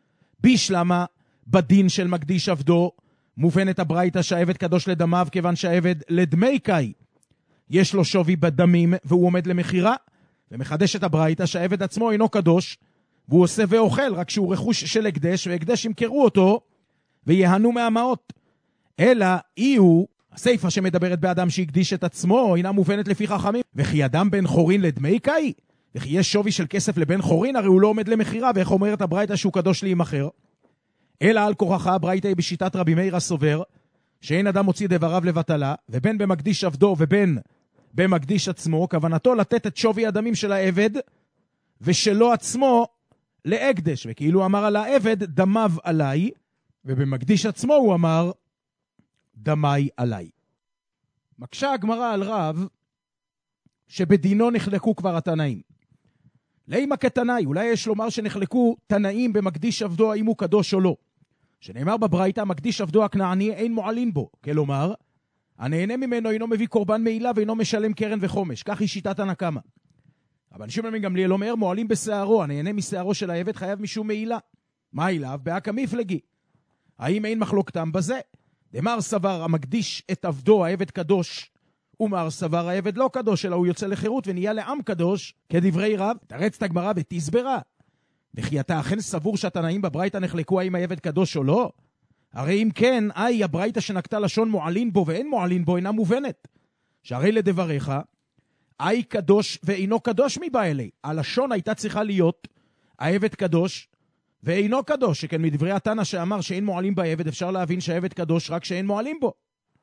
בישלמה, בדין של מקדיש עבדו, מובנת הברייתא שהעבד קדוש לדמיו, כיוון שהעבד לדמי קאי, יש לו שווי בדמים והוא עומד למחירה, ומחדש את הברייתא שהעבד עצמו אינו קדוש, והוא עושה ואוכל, רק שהוא רכוש של הקדש, והקדש ימכרו אותו, ויהנו מהמעות. אלא אי הוא, הסייפה שמדברת באדם שהקדיש את עצמו, אינה מובנת לפי חכמים, וכי אדם בן חורין לדמי קאי, וכי יש שווי של כסף לבן חורין, הרי הוא לא עומד למחירה, ואיך אומרת הברייתא שהוא קדוש להימחר? אלא על כוחך הברייתא היא בשיטת רבי מאיר הסובר, שאין אדם מוציא דבריו לבטלה, ובין במקדיש עבדו ובין במקדיש עצמו, כוונתו לתת את שווי הדמים של העבד, ושלו עצמו להקדש, וכאילו אמר על העבד, דמיו עליי, ובמקדיש עצמו הוא אמר, דמי עליי. מקשה הגמרא על רב, שבדינו נחלקו כבר התנאים. לימה כתנאי, אולי יש לומר שנחלקו תנאים במקדיש עבדו, האם הוא קדוש או לא. שנאמר בברייתא, מקדיש עבדו הכנעני אין מועלין בו, כלומר, הנהנה ממנו אינו מביא קורבן מעילה ואינו משלם קרן וחומש, כך היא שיטת הנקמה. אבל שמעון בן גמליאל אומר, מועלים בשערו, הנהנה משערו של העבד חייב משום מעילה. מה אליו? באקא מפלגי. האם אין מחלוקתם בזה? דמר סבר המקדיש את עבדו העבד קדוש, ומר סבר העבד לא קדוש, אלא הוא יוצא לחירות ונהיה לעם קדוש, כדברי רב. תרץ את הגמרא ותסברה. וכי אתה אכן סבור שהתנאים בברייתא נחלקו האם העבד קדוש או לא? הרי אם כן, אי הברייתא שנקטה לשון מועלין בו ואין מועלין בו אינה מובנת. שהרי לדבריך, אי קדוש ואינו קדוש מבא אלי. הלשון הייתה צריכה להיות, העבד קדוש ואינו קדוש, שכן מדברי התנא שאמר שאין מועלים בעבד, אפשר להבין שהעבד קדוש רק שאין מועלים בו.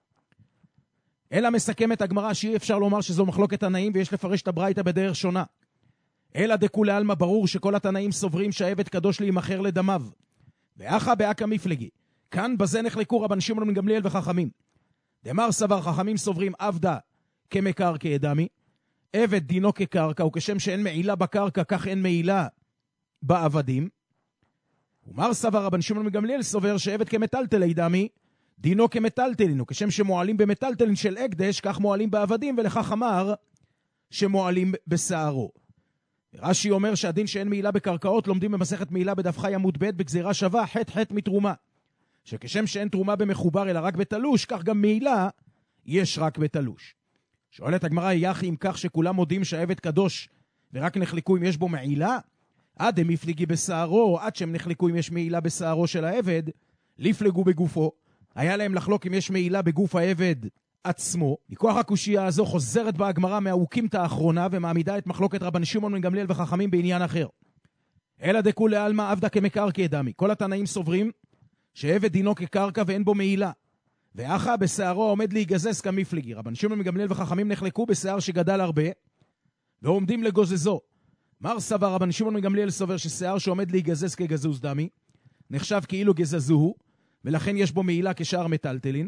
אלא מסכם את הגמרא שאי אפשר לומר שזו מחלוקת תנאים ויש לפרש את הברייתא בדרך שונה. אלא דכולי עלמא ברור שכל התנאים סוברים שהעבד קדוש להימכר לדמיו. ואחא באקא מפלגי. כאן בזה נחלקו רבן שמעון בן גמליאל וחכמים. דמר סבר חכמים סוברים עבדה כמקרקע דמי, עבד דינו כקרקע, וכשם שאין מעילה בקרקע כך אין מעילה בעבדים. ומר סבר רבן שמעון בן גמליאל סובר שעבד כמטלטלי דמי, דינו כמטלטלין, וכשם שמועלים במטלטלין של הקדש, כך מועלים בעבדים, ולכך אמר שמועלים בשערו. רש"י אומר שהדין שאין מעילה בקרקעות לומדים במסכת מעילה בדף חי עמוד ב' בגזירה שווה חטא חטא מתרומה. שכשם שאין תרומה במחובר אלא רק בתלוש, כך גם מעילה יש רק בתלוש. שואלת הגמרא, יחי אם כך שכולם מודים שהעבד קדוש ורק נחלקו אם יש בו מעילה? עד הם יפלגי בשערו, עד שהם נחלקו אם יש מעילה בשערו של העבד, לפלגו בגופו. היה להם לחלוק אם יש מעילה בגוף העבד עצמו. מכוח הקושייה הזו חוזרת בה הגמרא מהאוקימתא האחרונה ומעמידה את מחלוקת רבן שמעון בן גמליאל וחכמים בעניין אחר. אלא דכולי עלמא עבדה כמקרקע דמי. כל התנאים סוברים שעבד דינו כקרקע ואין בו מעילה. ואחא בשערו עומד להיגזז כמפלגי. רבן שמעון בן גמליאל וחכמים נחלקו בשיער שגדל הרבה ועומדים לגוזזו. מר סבר רבן שמעון בן גמליאל סובר ששיער שעומד להיגזז כגזוז דמי נחשב כאילו גזזוהו, ולכן יש בו מעילה כשאר מטלטלין.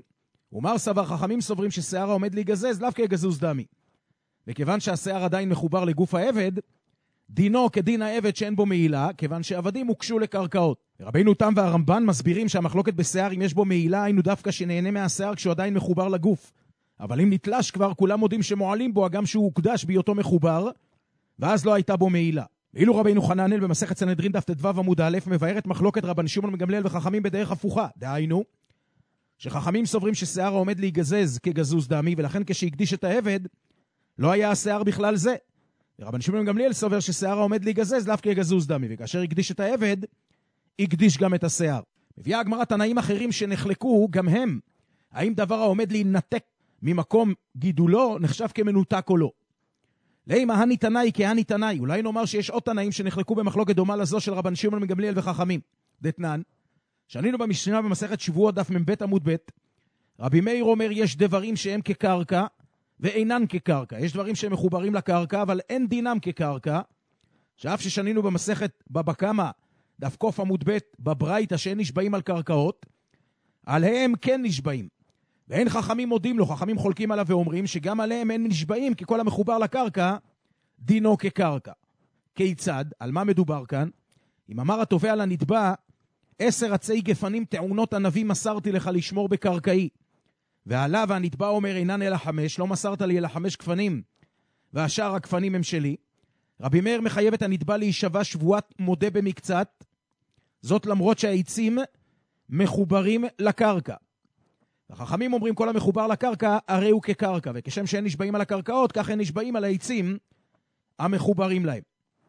ומר סבר חכמים סוברים ששיער העומד להיגזז, לאו כגזוז דמי. וכיוון שהשיער עדיין מחובר לגוף העבד, דינו כדין העבד שאין בו מעילה, כיוון שעבדים הוקשו לקרקעות. רבינו תם והרמב"ן מסבירים שהמחלוקת בשיער אם יש בו מעילה, היינו דווקא שנהנה מהשיער כשהוא עדיין מחובר לגוף. אבל אם נתלש כבר, כולם מודים שמועלים בו, גם שהוא הוקדש בהיותו מחובר, ואז לא הייתה בו מעילה. ואילו רבינו חננאל במסכת סנהדרין דף ט"ו עמוד א' מבאר את מחלוקת רבן שמעון בן גמליאל וחכמים בדרך הפוכה. דהיינו, שחכמים סוברים ששיער העומד להיגזז כגזוז דמי, ולכן כשהקדיש את העבד, לא היה השיער בכלל זה. ורבן שמעון בן גמליאל סובר ששיער העומד להיגזז לאו כגזוז דמי, וכאשר הקדיש את העבד, הקדיש גם את השיער. מביאה הגמרא תנאים אחרים שנחלקו גם הם, האם דבר העומד להינתק ממקום גידולו נחשב כמנותק או לא. לאמא הני תנאי כהני תנאי, אולי נאמר שיש עוד תנאים שנחלקו במחלוקת דומה לזו של רבן שמעון בן גמליאל וחכמים. דתנן, שנינו במשנה במסכת שבועות דף מ"ב עמוד ב', רבי מאיר אומר יש דברים שהם כקרקע ואינן כקרקע. יש דברים שהם מחוברים לקרקע אבל אין דינם כקרקע, שאף ששנינו במסכת בבא קמא דף קוף עמוד ב' בברייתא שאין נשבעים על קרקעות, עליהם כן נשבעים. ואין חכמים מודים לו, חכמים חולקים עליו ואומרים שגם עליהם אין נשבעים, כי כל המחובר לקרקע דינו כקרקע. כיצד? על מה מדובר כאן? אם אמר התובע לנתבע, עשר עצי גפנים טעונות ענבים מסרתי לך לשמור בקרקעי, ועליו הנתבע אומר אינן אלא חמש, לא מסרת לי אלא חמש כפנים, והשאר הכפנים הם שלי. רבי מאיר מחייב את הנתבע להישבע שבועת מודה במקצת, זאת למרות שהעצים מחוברים לקרקע. החכמים אומרים כל המחובר לקרקע הרי הוא כקרקע, וכשם שאין נשבעים על הקרקעות, כך אין נשבעים על העצים המחוברים להם.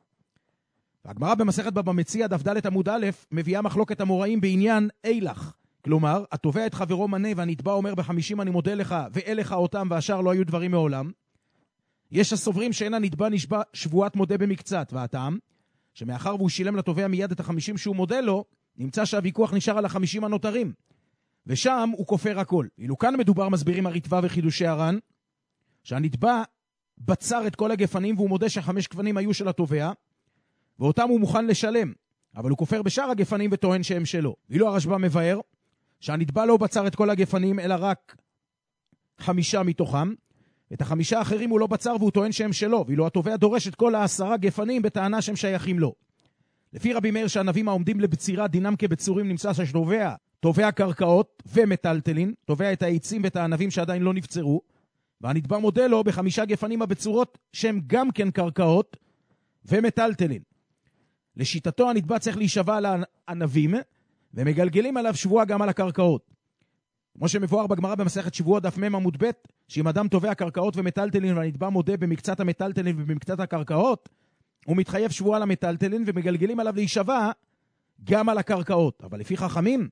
והגמרא במסכת בבא מציעא דף ד' עמוד א' מביאה מחלוקת המוראים בעניין אילך. כלומר, התובע את חברו מנה והנתבע אומר בחמישים אני מודה לך ואלך אותם והשאר לא היו דברים מעולם. יש הסוברים שאין הנתבע נשבע שבועת מודה במקצת, והטעם שמאחר והוא שילם לתובע מיד את החמישים שהוא מודה לו, נמצא שהוויכוח נשאר על החמישים הנותרים. ושם הוא כופר הכל. אילו כאן מדובר מסבירים הריטב"א וחידושי הר"ן, שהנתבע בצר את כל הגפנים והוא מודה שחמש כפנים היו של התובע, ואותם הוא מוכן לשלם, אבל הוא כופר בשאר הגפנים וטוען שהם שלו. ואילו הרשב"א מבאר שהנתבע לא בצר את כל הגפנים אלא רק חמישה מתוכם, את החמישה האחרים הוא לא בצר והוא טוען שהם שלו, ואילו התובע דורש את כל העשרה גפנים בטענה שהם שייכים לו. לפי רבי מאיר שהענבים העומדים לבצירה דינם כבצורים, נמצא שתובע תובע קרקעות ומטלטלין, תובע את העצים ואת הענבים שעדיין לא נפצרו, והנתבע מודה לו בחמישה גפנים הבצורות שהם גם כן קרקעות ומטלטלין. לשיטתו הנתבע צריך להישבע על הענבים, ומגלגלים עליו שבועה גם על הקרקעות. כמו שמבואר בגמרא במסכת שבועות דף מ' עמוד ב', שאם אדם תובע קרקעות ומטלטלין והנתבע מודה במקצת המטלטלין ובמקצת הקרקעות, הוא מתחייב שבועה על המטלטלין ומגלגלים עליו להישבע גם על הקרקעות. אבל לפי חכמים,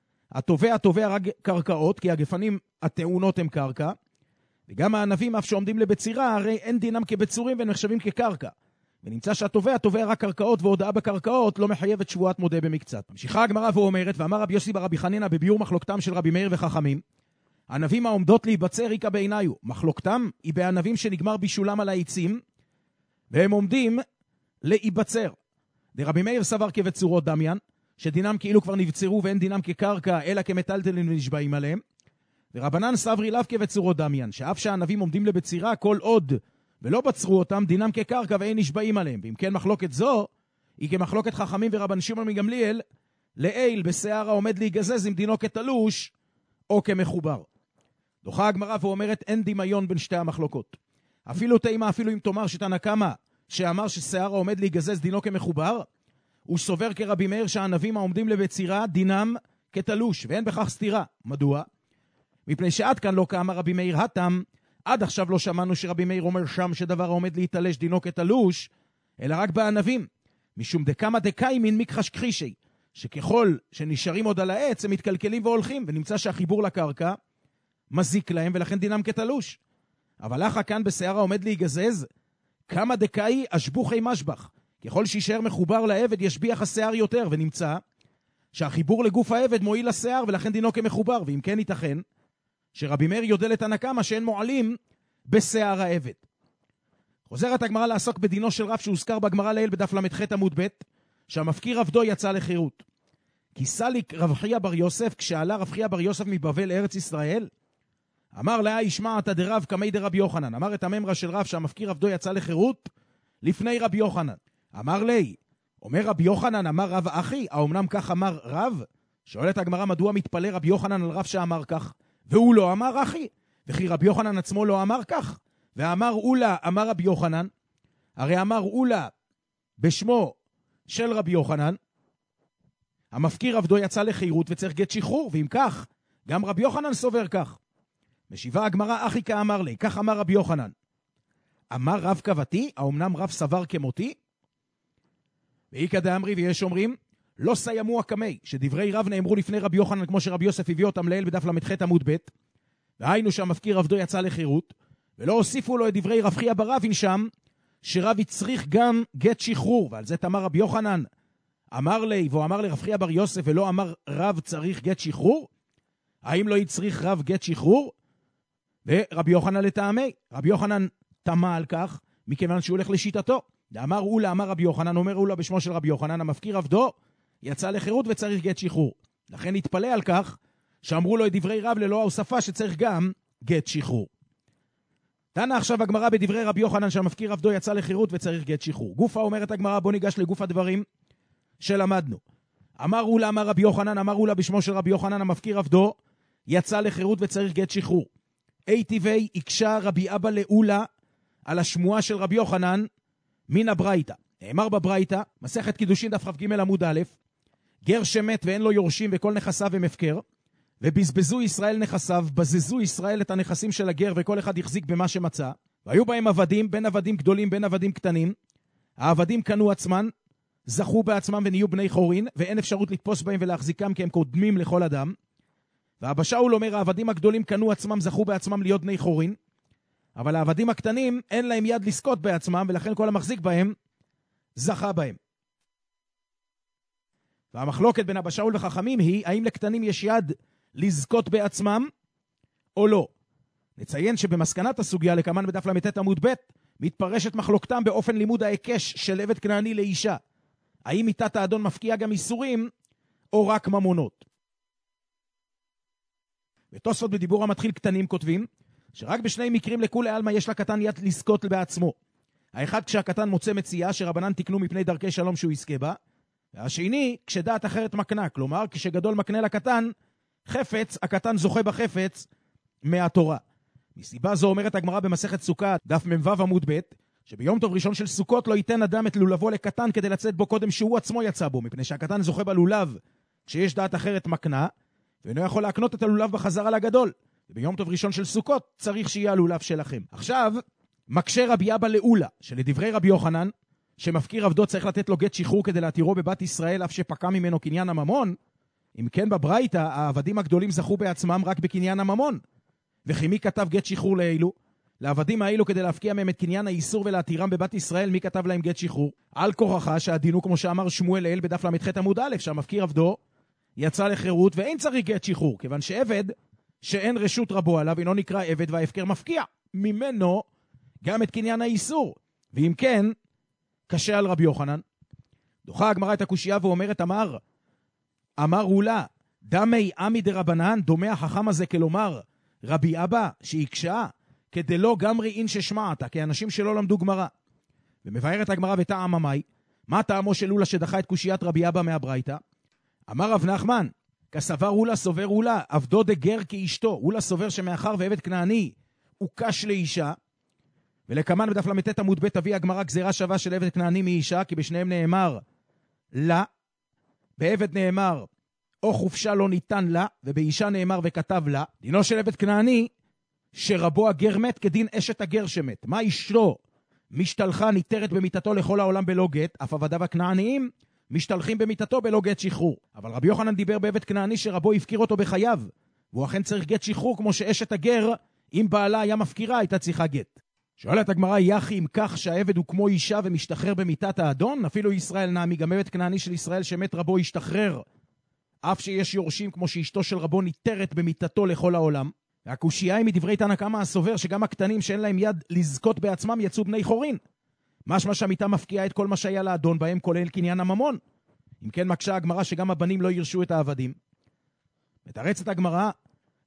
התובע תובע רק קרקעות, כי הגפנים הטעונות הם קרקע, וגם הענבים אף שעומדים לבצירה, הרי אין דינם כבצורים ונחשבים כקרקע. ונמצא שהתובע תובע רק קרקעות, והודעה בקרקעות לא מחייבת שבועת מודה במקצת. ממשיכה הגמרא ואומרת, ואמר רבי יוסי ברבי חנינא בביאור מחלוקתם של רבי מאיר וחכמים, הענבים העומדות להיבצר איכא בעיניו. מחלוקתם היא בענבים שנגמר בישולם על העצים, והם עומדים להיבצר. דרבי מאיר סבר כבצורות דמיין, שדינם כאילו כבר נבצרו ואין דינם כקרקע אלא כמטלטלין ונשבעים עליהם. ורבנן סברי לאו כבצורות דמיין, שאף שהענבים עומדים לבצירה כל עוד ולא בצרו אותם, דינם כקרקע ואין נשבעים עליהם. ואם כן מחלוקת זו היא כמחלוקת חכמים ורבן שמעון בן גמליאל לעיל בשיער העומד להיגזז עם דינו כתלוש או כמחובר. דוחה הגמרא ואומרת אין דמיון בין שתי המחלוקות. אפילו תימה, אפילו אם תאמר שתנא קמא שאמר ששיער העומד להיגזז דינו כמחובר, הוא סובר כרבי מאיר שהענבים העומדים לבצירה דינם כתלוש, ואין בכך סתירה. מדוע? מפני שעד כאן לא כאמר רבי מאיר התם, עד עכשיו לא שמענו שרבי מאיר אומר שם שדבר העומד להתלש דינו כתלוש, אלא רק בענבים. משום דקמא דקיימין מקחש קחישי, שככל שנשארים עוד על העץ הם מתקלקלים והולכים, ונמצא שהחיבור לקרקע מזיק להם ולכן דינם כתלוש. אבל אחא כאן בשיער העומד להיגזז, כמה דקאי אשבוכי משבח. ככל שישאר מחובר לעבד ישביח השיער יותר, ונמצא שהחיבור לגוף העבד מועיל לשיער ולכן דינו כמחובר. ואם כן ייתכן שרבי מאיר יודל את הנקמה שאין מועלים בשיער העבד. חוזרת הגמרא לעסוק בדינו של רב שהוזכר בגמרא לעיל בדף למ"ח עמוד ב', שהמפקיר עבדו יצא לחירות. כי סליק רב חייא בר יוסף, כשעלה רב חייא בר יוסף מבבל לארץ ישראל, אמר לה ישמעת דרב כמי דרבי יוחנן. אמר את הממרה של רב שהמפקיר עבדו יצא לחירות לפני רבי יוחנן. אמר לי, אומר רבי יוחנן, אמר רב אחי, האומנם כך אמר רב? שואלת הגמרא מדוע מתפלא רבי יוחנן על רב שאמר כך, והוא לא אמר אחי, וכי רבי יוחנן עצמו לא אמר כך, ואמר אולה, אמר רבי יוחנן, הרי אמר אולה בשמו של רבי יוחנן, המפקיר עבדו יצא לחירות וצריך גט שחרור, ואם כך, גם רבי יוחנן סובר כך. משיבה הגמרא אחי כאמר לי, כך אמר רבי יוחנן. אמר רב כבתי, האומנם רב סבר כמותי? ואיקא דאמרי, ויש אומרים, לא סיימו הקמי, שדברי רב נאמרו לפני רבי יוחנן, כמו שרבי יוסף הביא אותם לעיל בדף למ"ח עמוד ב', והיינו שהמפקיר עבדו יצא לחירות, ולא הוסיפו לו את דברי רב חייא בר אבין שם, שרב יצריך גם גט שחרור, ועל זה תמר רבי יוחנן, אמר לי, והוא אמר לרב חייא בר יוסף, ולא אמר רב צריך גט שחרור? האם לא יצריך רב גט שחרור? ורבי יוחנן לטעמי, רבי יוחנן תמה על כך, מכיוון שהוא הולך לשיטתו. אמר אולה, אמר רבי יוחנן, אומר אולה בשמו של רבי יוחנן, המפקיר עבדו יצא לחירות וצריך גט שחרור. לכן התפלא על כך, שאמרו לו את דברי רב ללא ההוספה שצריך גם גט שחרור. דנה עכשיו הגמרא בדברי רבי יוחנן שהמפקיר עבדו יצא לחירות וצריך גט שחרור. גופה אומרת הגמרא, בוא ניגש לגוף הדברים שלמדנו. אמר אולה, אמר רבי יוחנן, אמר אולה בשמו של רבי יוחנן, המפקיר עבדו יצא לחירות וצריך גט שחרור. אי טבעי הקשה רבי אבא לאולה על השמועה של רבי יוחנן מן הברייתא. נאמר בברייתא, מסכת קידושין דף כ"ג עמוד א', גר שמת ואין לו יורשים וכל נכסיו הם הפקר, ובזבזו ישראל נכסיו, בזזו ישראל את הנכסים של הגר וכל אחד יחזיק במה שמצא, והיו בהם עבדים, בין עבדים גדולים בין עבדים קטנים, העבדים קנו עצמן, זכו בעצמם ונהיו בני חורין, ואין אפשרות לתפוס בהם ולהחזיקם כי הם קודמים לכל אדם. ואבא שאול אומר, העבדים הגדולים קנו עצמם, זכו בעצמם להיות בני חורין, אבל העבדים הקטנים אין להם יד לזכות בעצמם, ולכן כל המחזיק בהם זכה בהם. והמחלוקת בין אבא שאול וחכמים היא, האם לקטנים יש יד לזכות בעצמם או לא. נציין שבמסקנת הסוגיה לקמן בדף למ"ט עמוד ב' מתפרשת מחלוקתם באופן לימוד ההיקש של עבד כנעני לאישה. האם מיתת האדון מפקיעה גם איסורים או רק ממונות. ותוספות בדיבור המתחיל קטנים כותבים שרק בשני מקרים לכולי עלמא יש לקטן יד לזכות בעצמו. האחד כשהקטן מוצא מציאה שרבנן תקנו מפני דרכי שלום שהוא יזכה בה, והשני כשדעת אחרת מקנה, כלומר כשגדול מקנה לקטן חפץ, הקטן זוכה בחפץ מהתורה. מסיבה זו אומרת הגמרא במסכת סוכה דף מ"ו עמוד ב', שביום טוב ראשון של סוכות לא ייתן אדם את לולבו לקטן כדי לצאת בו קודם שהוא עצמו יצא בו, מפני שהקטן זוכה בלולב כשיש דעת אחרת מקנה, ואינו יכול להקנות את הלולב בחזרה לגדול. וביום טוב ראשון של סוכות צריך שיהיה הלולב שלכם. עכשיו, מקשה רבי אבא לאולה, שלדברי רבי יוחנן, שמפקיר עבדו צריך לתת לו גט שחרור כדי להתירו בבת ישראל, אף שפקע ממנו קניין הממון. אם כן בברייתא, העבדים הגדולים זכו בעצמם רק בקניין הממון. וכי מי כתב גט שחרור לאלו? לעבדים האלו כדי להפקיע מהם את קניין האיסור ולהתירם בבת ישראל, מי כתב להם גט שחרור? על כורחה שהדינו כמו שאמר שמואל לאל בדף למ"ח עמוד א', שהמפקיר עבדו יצא לחירות ואין צריך גט שחרור, כיוון שעבד שאין רשות רבו עליו אינו נקרא עבד וההפקר מפקיע ממנו גם את קניין האיסור. ואם כן, קשה על רבי יוחנן. דוחה הגמרא את הקושייה ואומרת, אמר אמר אולה דמי עמי דרבנן, דומה החכם הזה כלומר רבי אבא שהקשה כדלא גמרי אין ששמעת, כי אנשים שלא למדו גמרא. ומבארת הגמרא וטעם המאי, מה טעמו של אולה שדחה את קושיית רבי אבא מהברייתא? אמר רב נחמן, כסבר אולה סובר אולה, עבדו דגר כאשתו. אולה סובר שמאחר ועבד כנעני הוא קש לאישה, ולקמן בדף למ"ט עמוד ב' תביא הגמרא גזירה שווה של עבד כנעני מאישה, כי בשניהם נאמר לה, בעבד נאמר או חופשה לא ניתן לה, ובאישה נאמר וכתב לה. דינו של עבד כנעני שרבו הגר מת כדין אשת הגר שמת. מה אשתו משתלחה ניתרת במיטתו לכל העולם בלא גט, אף עבדיו הכנעניים משתלחים במיטתו בלא גט שחרור. אבל רבי יוחנן דיבר בעבד כנעני שרבו הפקיר אותו בחייו, והוא אכן צריך גט שחרור, כמו שאשת הגר אם בעלה היה מפקירה הייתה צריכה גט. שואלת הגמרא, יחי אם כך שהעבד הוא כמו אישה ומשתחרר במיטת האדון? אפילו ישראל נעמי, גם עבד כנעני של ישראל שמת רבו ישתחרר, אף שיש יורשים, כמו שאשתו של רבו ניתרת במיטתו לכל העולם. והקושייה היא מדברי תנא קמא הסובר שגם הקטנים שאין להם יד לזכות בעצמם יצאו בני חורין. משמע שהמיטה מפקיעה את כל מה שהיה לאדון בהם, כולל קניין הממון. אם כן מקשה הגמרא שגם הבנים לא ירשו את העבדים. מתרצת הגמרא,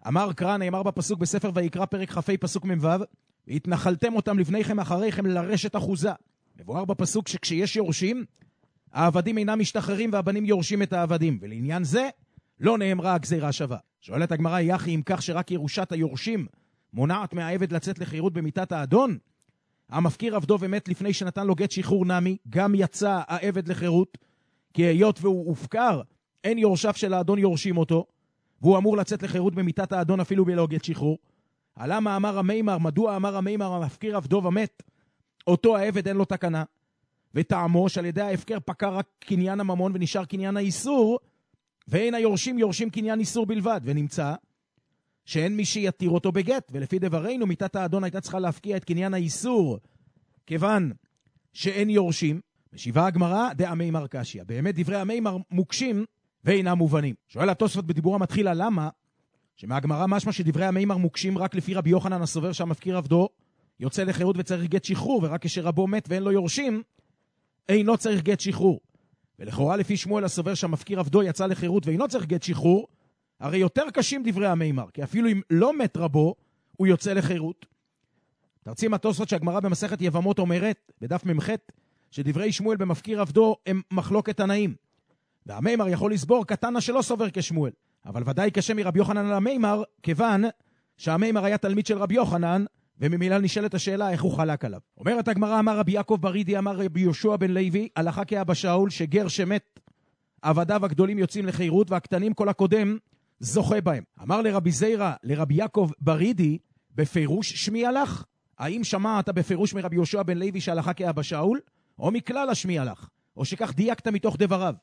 אמר קרא, נאמר בפסוק בספר ויקרא פרק כ"ה פסוק מ"ו, והתנחלתם אותם לבניכם אחריכם לרשת אחוזה. מבואר בפסוק שכשיש יורשים, העבדים אינם משתחררים והבנים יורשים את העבדים, ולעניין זה לא נאמרה הגזירה שווה. שואלת הגמרא, יחי אם כך שרק ירושת היורשים מונעת מהעבד לצאת לחירות במיתת האדון? המפקיר עבדו ומת לפני שנתן לו גט שחרור נמי, גם יצא העבד לחירות, כי היות והוא הופקר, אין יורשיו של האדון יורשים אותו, והוא אמור לצאת לחירות במיתת האדון אפילו בלא גט שחרור. למה אמר המימר, מדוע אמר המימר המפקיר עבדו ומת? אותו העבד אין לו תקנה, וטעמו שעל ידי ההפקר פקע רק קניין הממון ונשאר קניין האיסור, ואין היורשים יורשים קניין איסור בלבד, ונמצא שאין מי שיתיר אותו בגט, ולפי דברינו מיתת האדון הייתה צריכה להפקיע את קניין האיסור, כיוון שאין יורשים. משיבה הגמרא, דעה מימר קשיא. באמת דברי המימר מוקשים ואינם מובנים. שואל התוספות בדיבור המתחילה למה, שמהגמרא משמע שדברי המימר מוקשים רק לפי רבי יוחנן הסובר שהמפקיר עבדו יוצא לחירות וצריך גט שחרור, ורק כשרבו מת ואין לו יורשים, אינו צריך גט שחרור. ולכאורה לפי שמואל הסובר שהמפקיר עבדו יצא לחירות ואינו צריך גט שחרור, הרי יותר קשים דברי המימר, כי אפילו אם לא מת רבו, הוא יוצא לחירות. תרצים התוספות שהגמרא במסכת יבמות אומרת, בדף ממ"ח, שדברי שמואל במפקיר עבדו הם מחלוקת תנאים. והמימר יכול לסבור קטנה שלא סובר כשמואל. אבל ודאי קשה מרבי יוחנן על המימר, כיוון שהמימר היה תלמיד של רבי יוחנן, וממילא נשאלת השאלה איך הוא חלק עליו. אומרת הגמרא, אמר רבי יעקב ברידי, אמר רבי יהושע בן לוי, הלכה כאבא שאול, שגר שמת, עבדיו הגדולים יוצאים לחירות, והקטנים כל הקודם זוכה בהם. אמר לרבי זיירא, לרבי יעקב ברידי, בפירוש שמי הלך? האם שמעת בפירוש מרבי יהושע בן לוי שהלכה כאבא שאול? או מכלל השמי הלך? או שכך דייקת מתוך דבריו?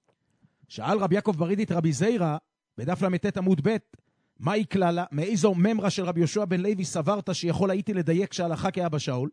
שאל רבי יעקב ברידי את רבי זיירא, בדף למתת עמוד ב', מהי כללה? מאיזו ממרה של רבי יהושע בן לוי סברת שיכול הייתי לדייק שהלכה כאבא שאול?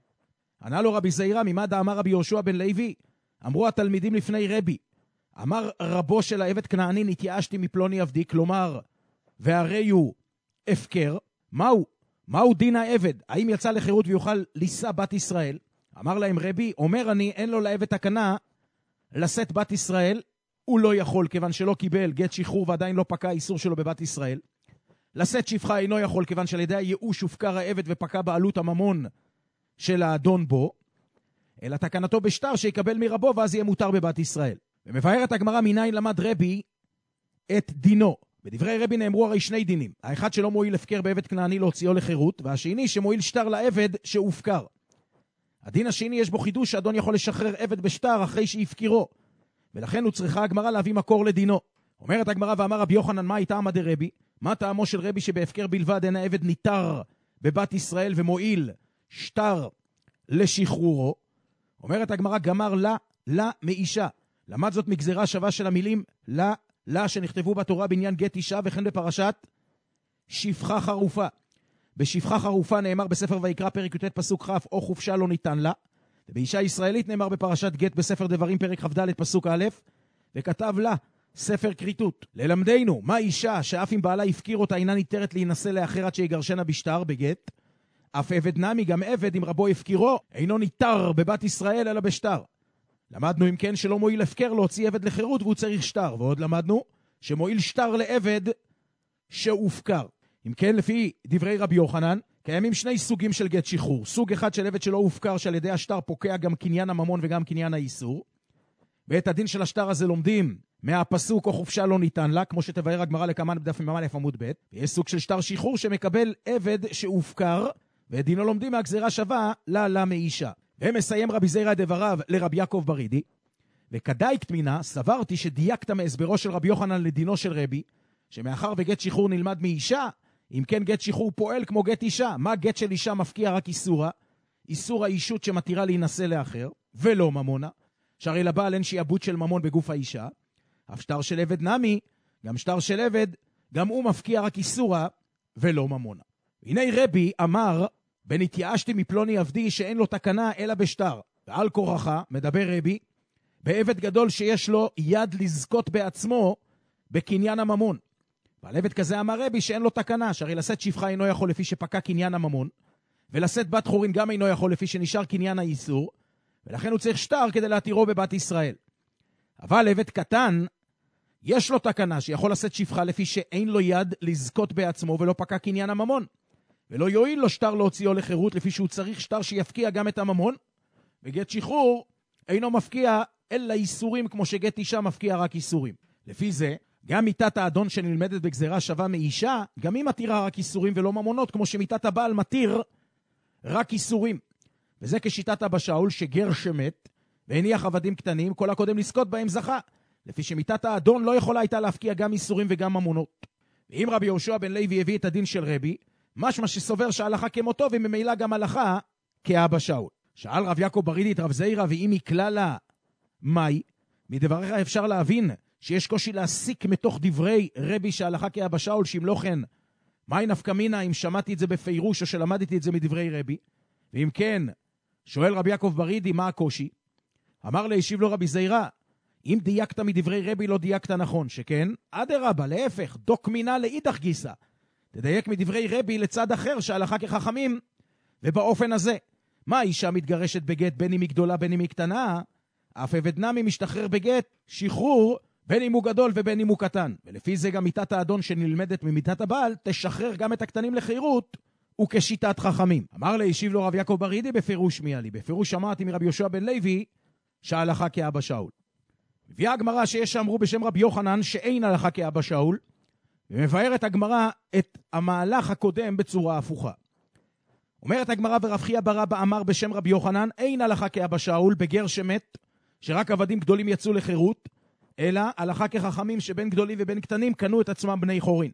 ענה לו רבי זיירא, ממה דאמר רבי יהושע בן לוי? אמרו התלמידים לפני רבי, אמר רבו של העבד כנעני, נתייאשתי מפלוני עבדי, כלומר, והרי הוא הפקר. מהו? מהו דין העבד? האם יצא לחירות ויוכל לישא בת ישראל? אמר להם רבי, אומר אני, אין לו לעבד תקנה לשאת בת ישראל, הוא לא יכול, כיוון שלא קיבל גט שחרור ועדיין לא פקע איסור שלו בבת ישראל. לשאת שפחה אינו יכול, כיוון שעל ידי הייאוש הופקר העבד ופקע בעלות הממון של האדון בו, אלא תקנתו בשטר שיקבל מרבו ואז יהיה מותר בבת ישראל. ומבארת הגמרא מניין למד רבי את דינו. בדברי רבי נאמרו הרי שני דינים. האחד שלא מועיל הפקר בעבד כנעני להוציאו לחירות, והשני שמועיל שטר לעבד שהופקר. הדין השני יש בו חידוש שאדון יכול לשחרר עבד בשטר אחרי שהפקירו. ולכן הוא צריכה הגמרא להביא מקור לדינו. אומרת הגמרא, ואמר רבי יוחנן, מה הייתה עמד רבי? מה טעמו של רבי שבהפקר בלבד אין העבד ניתר בבת ישראל ומועיל שטר לשחרורו? אומרת הגמרא, גמר לה, לה מאישה. למד זאת מגזרה שווה של המילים לה, לה שנכתבו בתורה בעניין גט אישה, וכן בפרשת שפחה חרופה. בשפחה חרופה נאמר בספר ויקרא פרק י"ט פסוק כ', או חופשה לא ניתן לה. ובאישה ישראלית נאמר בפרשת גט בספר דברים פרק כ"ד פסוק א', וכתב לה ספר כריתות. ללמדנו, מה אישה שאף אם בעלה הפקיר אותה אינה ניתרת להינשא לאחר עד שיגרשנה בשטר בגט? אף עבד נמי, גם עבד אם רבו הפקירו אינו ניתר בבת ישראל אלא בשטר. למדנו אם כן שלא מועיל הפקר להוציא עבד לחירות והוא צריך שטר, ועוד למדנו שמועיל שטר לעבד שהופקר. אם כן, לפי דברי רבי יוחנן, קיימים שני סוגים של גט שחרור. סוג אחד של עבד שלא הופקר, שעל ידי השטר פוקע גם קניין הממון וגם קניין האיסור. ואת הדין של השטר הזה לומדים מהפסוק או חופשה לא ניתן לה, כמו שתבאר הגמרא לקמן בדף ממ"א עמוד ב'. ויש סוג של שטר שחרור שמקבל עבד שהופקר, ואת דינו לומדים מהגזרה שווה לה לה מאישה. ומסיים רבי זיירא דבריו לרבי יעקב ברידי, וכדאי כתמינה, סברתי שדייקת מהסברו של רבי יוחנן לדינו של רבי, שמאחר וגט שחרור נלמד מאישה, אם כן גט שחרור פועל כמו גט אישה. מה גט של אישה מפקיע? רק איסורה, איסור האישות שמתירה להינשא לאחר, ולא ממונה, שהרי לבעל אין שיעבוד של ממון בגוף האישה. אף שטר של עבד נמי, גם שטר של עבד, גם הוא מפקיע רק איסורה, ולא ממונה. הנה רבי אמר, בן התייאשתי מפלוני עבדי שאין לו תקנה אלא בשטר. ועל כורחה, מדבר רבי, בעבד גדול שיש לו יד לזכות בעצמו בקניין הממון. ועל עבד כזה אמר רבי שאין לו תקנה, שהרי לשאת שפחה אינו יכול לפי שפקע קניין הממון, ולשאת בת חורין גם אינו יכול לפי שנשאר קניין האיסור, ולכן הוא צריך שטר כדי להתירו בבת ישראל. אבל עבד קטן, יש לו תקנה שיכול לשאת שפחה לפי שאין לו יד לזכות בעצמו ולא פקע קניין הממון. ולא יועיל לו שטר להוציאו לחירות לפי שהוא צריך שטר שיפקיע גם את הממון. וגט שחרור אינו מפקיע אלא איסורים כמו שגט אישה מפקיע רק איסורים. לפי זה, גם מיתת האדון שנלמדת בגזרה שווה מאישה, גם היא מתירה רק איסורים ולא ממונות, כמו שמיתת הבעל מתיר רק איסורים. וזה כשיטת אבא שאול שגר שמת והניח עבדים קטנים, כל הקודם לזכות בהם זכה. לפי שמיתת האדון לא יכולה הייתה להפקיע גם איסורים וגם ממונות. ואם רבי יהושע בן לוי הביא את הדין של רבי, משמע שסובר שההלכה כמותו וממילא גם הלכה כאבא שאול. שאל רב יעקב ברידי את רב זעירא, ואם היא כללה מאי, מדבריך אפשר להבין שיש קושי להסיק מתוך דברי רבי שההלכה כאבא שאול, שאם לא כן, מאי נפקא מינה אם שמעתי את זה בפירוש או שלמדתי את זה מדברי רבי? ואם כן, שואל רב יעקב ברידי, מה הקושי? אמר להשיב לו רבי זעירא, אם דייקת מדברי רבי לא דייקת נכון, שכן, אדרבה, להפך, דוק מינה לאידך גיסא. תדייק מדברי רבי לצד אחר שההלכה כחכמים, ובאופן הזה, מה אישה מתגרשת בגט בין אם היא גדולה בין אם היא קטנה? אף עבד נמי משתחרר בגט שחרור בין אם הוא גדול ובין אם הוא קטן. ולפי זה גם מיתת האדון שנלמדת ממיתת הבעל תשחרר גם את הקטנים לחירות וכשיטת חכמים. אמר להשיב לו רב יעקב ברידי, בפירוש מי עלי? בפירוש שמעתי מרבי יהושע בן לוי שההלכה כאבא שאול. מביאה הגמרא שיש שאמרו בשם רבי יוחנן שאין הלכה כאבא שאול, ומבארת הגמרא את המהלך הקודם בצורה הפוכה. אומרת הגמרא, ורב חייא בר אבא אמר בשם רבי יוחנן, אין הלכה כאבא שאול בגר שמת, שרק עבדים גדולים יצאו לחירות, אלא הלכה כחכמים שבין גדולים ובין קטנים קנו את עצמם בני חורין.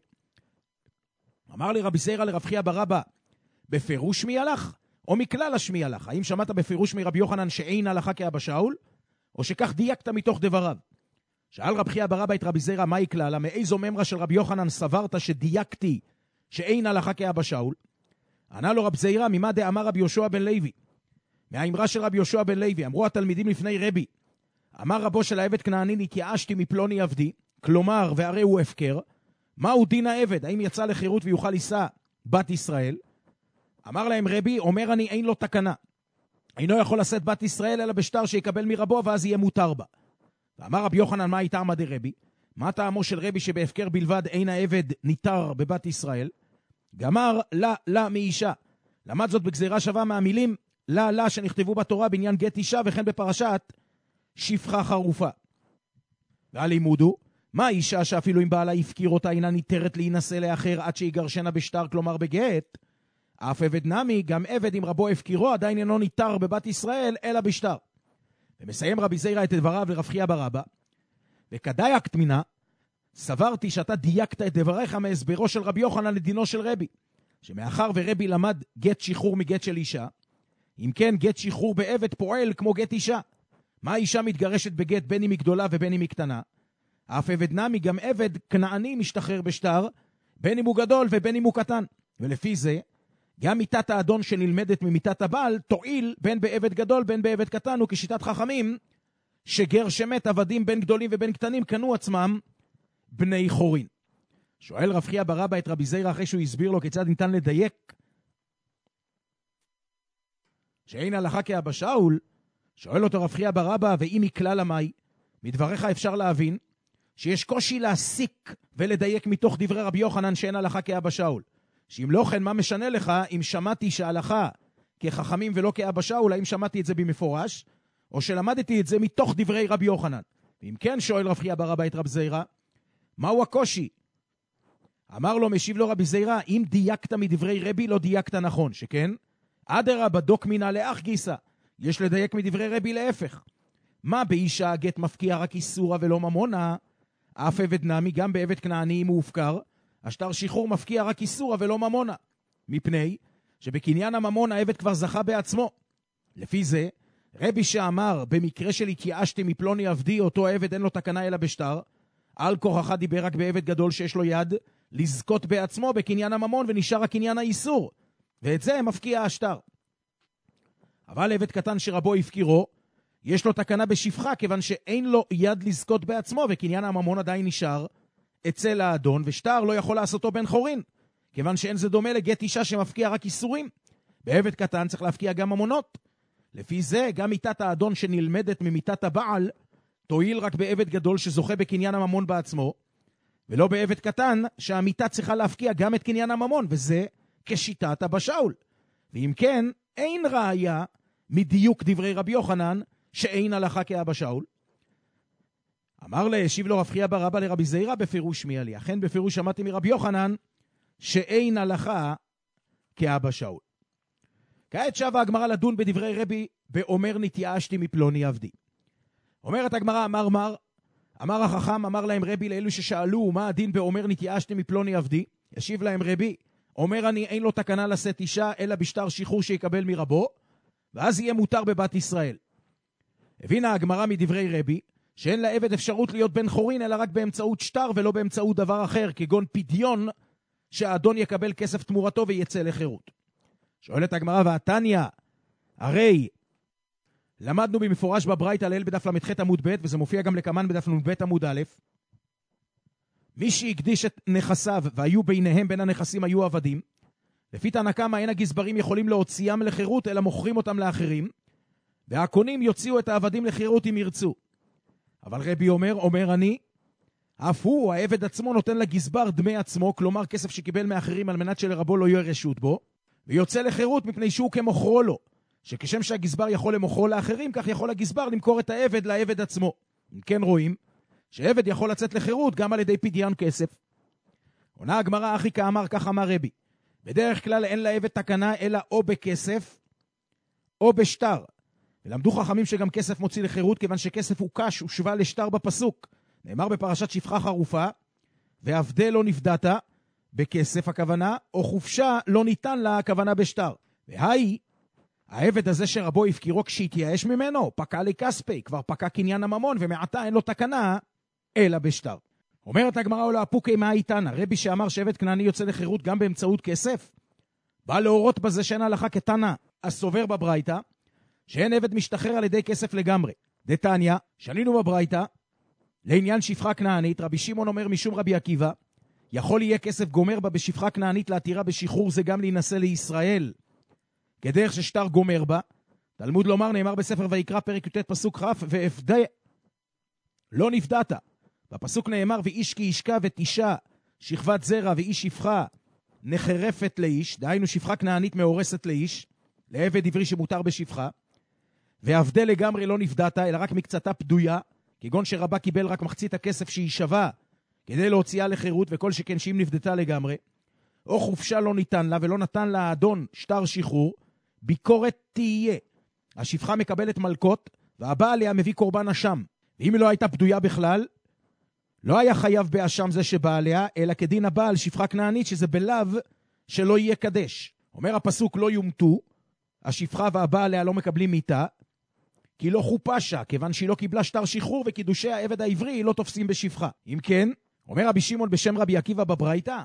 אמר לי רבי זעירא לרב חייא בר אבא, בפירוש מי הלך? או מכלל השמי הלך? האם שמעת בפירוש מרבי יוחנן שאין הלכה כאבא שאול? או שכך דייקת מתוך דבריו? שאל רב חייא בר אבא את רבי זעירא, מה יקללה? מאיזו ממרה של רבי יוחנן סברת שדייקתי שאין הלכה כאבא שאול? ענה לו רב זעירא, ממה דאמר רבי יהושע בן לוי? מהאמרה של רבי יהושע בן לוי, אמרו התלמידים לפני רבי, אמר רבו של העבד כנעני, נתייאשתי מפלוני עבדי, כלומר, והרי הוא הפקר, מהו דין העבד? האם יצא לחירות ויוכל לישא בת ישראל? אמר להם רבי, אומר אני אין לו תקנה, אינו יכול לשאת בת ישראל אלא בשטר שיקבל מרבו ואז יהיה מותר בה. ואמר רבי יוחנן, מה טעמא דרבי? מה טעמו של רבי שבהפקר בלבד אין העבד ניתר בבת ישראל? גמר לה לה מאישה. למד זאת בגזירה שווה מהמילים לה לה שנכתבו בתורה בעניין גט אישה וכן בפרשת שפחה חרופה. והלימודו, מה אישה שאפילו אם בעלה הפקיר אותה אינה ניתרת להינשא לאחר עד שיגרשנה בשטר, כלומר בגט? אף עבד נמי, גם עבד אם רבו הפקירו עדיין אינו ניתר בבת ישראל אלא בשטר. ומסיים רבי זעירא את דבריו לרב חייא בר אבא, וכדייקת מינה, סברתי שאתה דייקת את דבריך מהסברו של רבי יוחנן לדינו של רבי, שמאחר ורבי למד גט שחרור מגט של אישה, אם כן גט שחרור בעבד פועל כמו גט אישה. מה אישה מתגרשת בגט בין אם היא גדולה ובין אם היא קטנה? אף עבד נמי, גם עבד כנעני משתחרר בשטר, בין אם הוא גדול ובין אם הוא קטן. ולפי זה, גם מיתת האדון שנלמדת ממיתת הבעל תועיל בין בעבד גדול בין בעבד קטן, וכשיטת חכמים שגר שמת עבדים בין גדולים ובין קטנים קנו עצמם בני חורין. שואל רב חייא בר אבא את רבי זעירא אחרי שהוא הסביר לו כיצד ניתן לדייק שאין הלכה כאבא שאול, שואל אותו רב חייא בר אבא, ואם מכלל המאי, מדבריך אפשר להבין שיש קושי להסיק ולדייק מתוך דברי רבי יוחנן שאין הלכה כאבא שאול. שאם לא כן, מה משנה לך אם שמעתי שההלכה כחכמים ולא כאבא שאול? האם שמעתי את זה במפורש, או שלמדתי את זה מתוך דברי רבי יוחנן? ואם כן, שואל רב חייא בר אבא את רב זעירא, מהו הקושי? אמר לו, משיב לו רבי זעירא, אם דייקת מדברי רבי לא דייקת נכון, שכן? אדרבה, דוק מינה לאח גיסא, יש לדייק מדברי רבי להפך. מה באישה הגט מפקיע רק איסורה ולא ממונה? אף עבד נמי, גם בעבד כנעני אם הוא הופקר, השטר שחרור מפקיע רק איסורה ולא ממונה, מפני שבקניין הממון העבד כבר זכה בעצמו. לפי זה, רבי שאמר, במקרה של התייאשתי מפלוני עבדי, אותו העבד אין לו תקנה אלא בשטר, על כוחך דיבר רק בעבד גדול שיש לו יד לזכות בעצמו בקניין הממון, ונשאר הקניין האיסור, ואת זה מפקיע השטר. אבל עבד קטן שרבו הפקירו, יש לו תקנה בשפחה, כיוון שאין לו יד לזכות בעצמו, וקניין הממון עדיין נשאר אצל האדון, ושטר לא יכול לעשותו בן חורין, כיוון שאין זה דומה לגט אישה שמפקיע רק איסורים. בעבד קטן צריך להפקיע גם ממונות. לפי זה, גם מיתת האדון שנלמדת ממיתת הבעל, תועיל רק בעבד גדול שזוכה בקניין הממון בעצמו, ולא בעבד קטן שהמיטה צריכה להפקיע גם את קניין הממון, וזה כשיטת אבא שאול. ואם כן, אין ראיה מדיוק דברי רבי יוחנן שאין הלכה כאבא שאול. אמר לה, השיב לו רב חייא בר אבא לרבי זעירא בפירוש שמע לי. אכן בפירוש שמעתי מרבי יוחנן שאין הלכה כאבא שאול. כעת שבה הגמרא לדון בדברי רבי באומר נתייאשתי מפלוני עבדי. אומרת הגמרא, אמר מר, אמר החכם, אמר להם רבי לאלו ששאלו מה הדין באומר נתייאשתי מפלוני עבדי. ישיב להם רבי, אומר אני אין לו תקנה לשאת אישה אלא בשטר שחרור שיקבל מרבו, ואז יהיה מותר בבת ישראל. הבינה הגמרא מדברי רבי שאין לעבד אפשרות להיות בן חורין אלא רק באמצעות שטר ולא באמצעות דבר אחר, כגון פדיון שהאדון יקבל כסף תמורתו ויצא לחירות. שואלת הגמרא, והתניא, הרי למדנו במפורש בברייתא לעיל בדף למ"ח עמוד ב', וזה מופיע גם לקמן בדף נ"ב עמוד א', מי שהקדיש את נכסיו והיו ביניהם בין הנכסים היו עבדים, לפי תנא קמא אין הגזברים יכולים להוציאם לחירות אלא מוכרים אותם לאחרים, והקונים יוציאו את העבדים לחירות אם ירצו. אבל רבי אומר, אומר אני, אף הוא, העבד עצמו, נותן לגזבר דמי עצמו, כלומר כסף שקיבל מאחרים על מנת שלרבו לא יהיה רשות בו, ויוצא לחירות מפני שהוא כמוכרו לו, שכשם שהגזבר יכול למוכרו לאחרים, כך יכול הגזבר למכור את העבד לעבד עצמו. אם כן רואים, שעבד יכול לצאת לחירות גם על ידי פדיון כסף. עונה הגמרא, אחי כאמר, כך אמר רבי, בדרך כלל אין לעבד תקנה אלא או בכסף או בשטר. ולמדו חכמים שגם כסף מוציא לחירות, כיוון שכסף הוא קש ושווה לשטר בפסוק. נאמר בפרשת שפחה חרופה, ועבדי לא נפדת, בכסף הכוונה, או חופשה לא ניתן לה הכוונה בשטר. והי, העבד הזה שרבו הפקירו כשהתייאש ממנו, פקע לכספי, כבר פקע קניין הממון, ומעתה אין לו תקנה, אלא בשטר. אומרת הגמרא, או להפוקי מה איתנה, רבי שאמר שעבד כנעני יוצא לחירות גם באמצעות כסף, בא להורות בזה שאין הלכה כתנא, הסובר בברייתא, שאין עבד משתחרר על ידי כסף לגמרי. דתניא, שנינו בברייתא, לעניין שפחה כנענית, רבי שמעון אומר משום רבי עקיבא, יכול יהיה כסף גומר בה בשפחה כנענית להתירה בשחרור, זה גם להינשא לישראל, כדרך ששטר גומר בה. תלמוד לומר, נאמר בספר ויקרא פרק י"ט פסוק כ', ואפדה לא נפדת. בפסוק נאמר, ואיש כי ישקע ותישה שכבת זרע, ואיש שפחה נחרפת לאיש, דהיינו שפחה כנענית מאורסת לאיש, לעבד עברי שמותר בשפחה. ועבדה לגמרי לא נפדת, אלא רק מקצתה פדויה, כגון שרבה קיבל רק מחצית הכסף שהיא שווה, כדי להוציאה לחירות, וכל שכן שאם נפדתה לגמרי, או חופשה לא ניתן לה, ולא נתן לה האדון שטר שחרור, ביקורת תהיה. השפחה מקבלת מלכות, והבא עליה מביא קורבן אשם. ואם היא לא הייתה פדויה בכלל, לא היה חייב באשם זה שבא עליה, אלא כדין הבעל שפחה כנענית, שזה בלב שלא יהיה קדש. אומר הפסוק, לא יומתו, השפחה והבא עליה לא מקבלים מיתה, כי לא חופשה, כיוון שהיא לא קיבלה שטר שחרור, וקידושי העבד העברי לא תופסים בשפחה. אם כן, אומר רבי שמעון בשם רבי עקיבא בברייתא,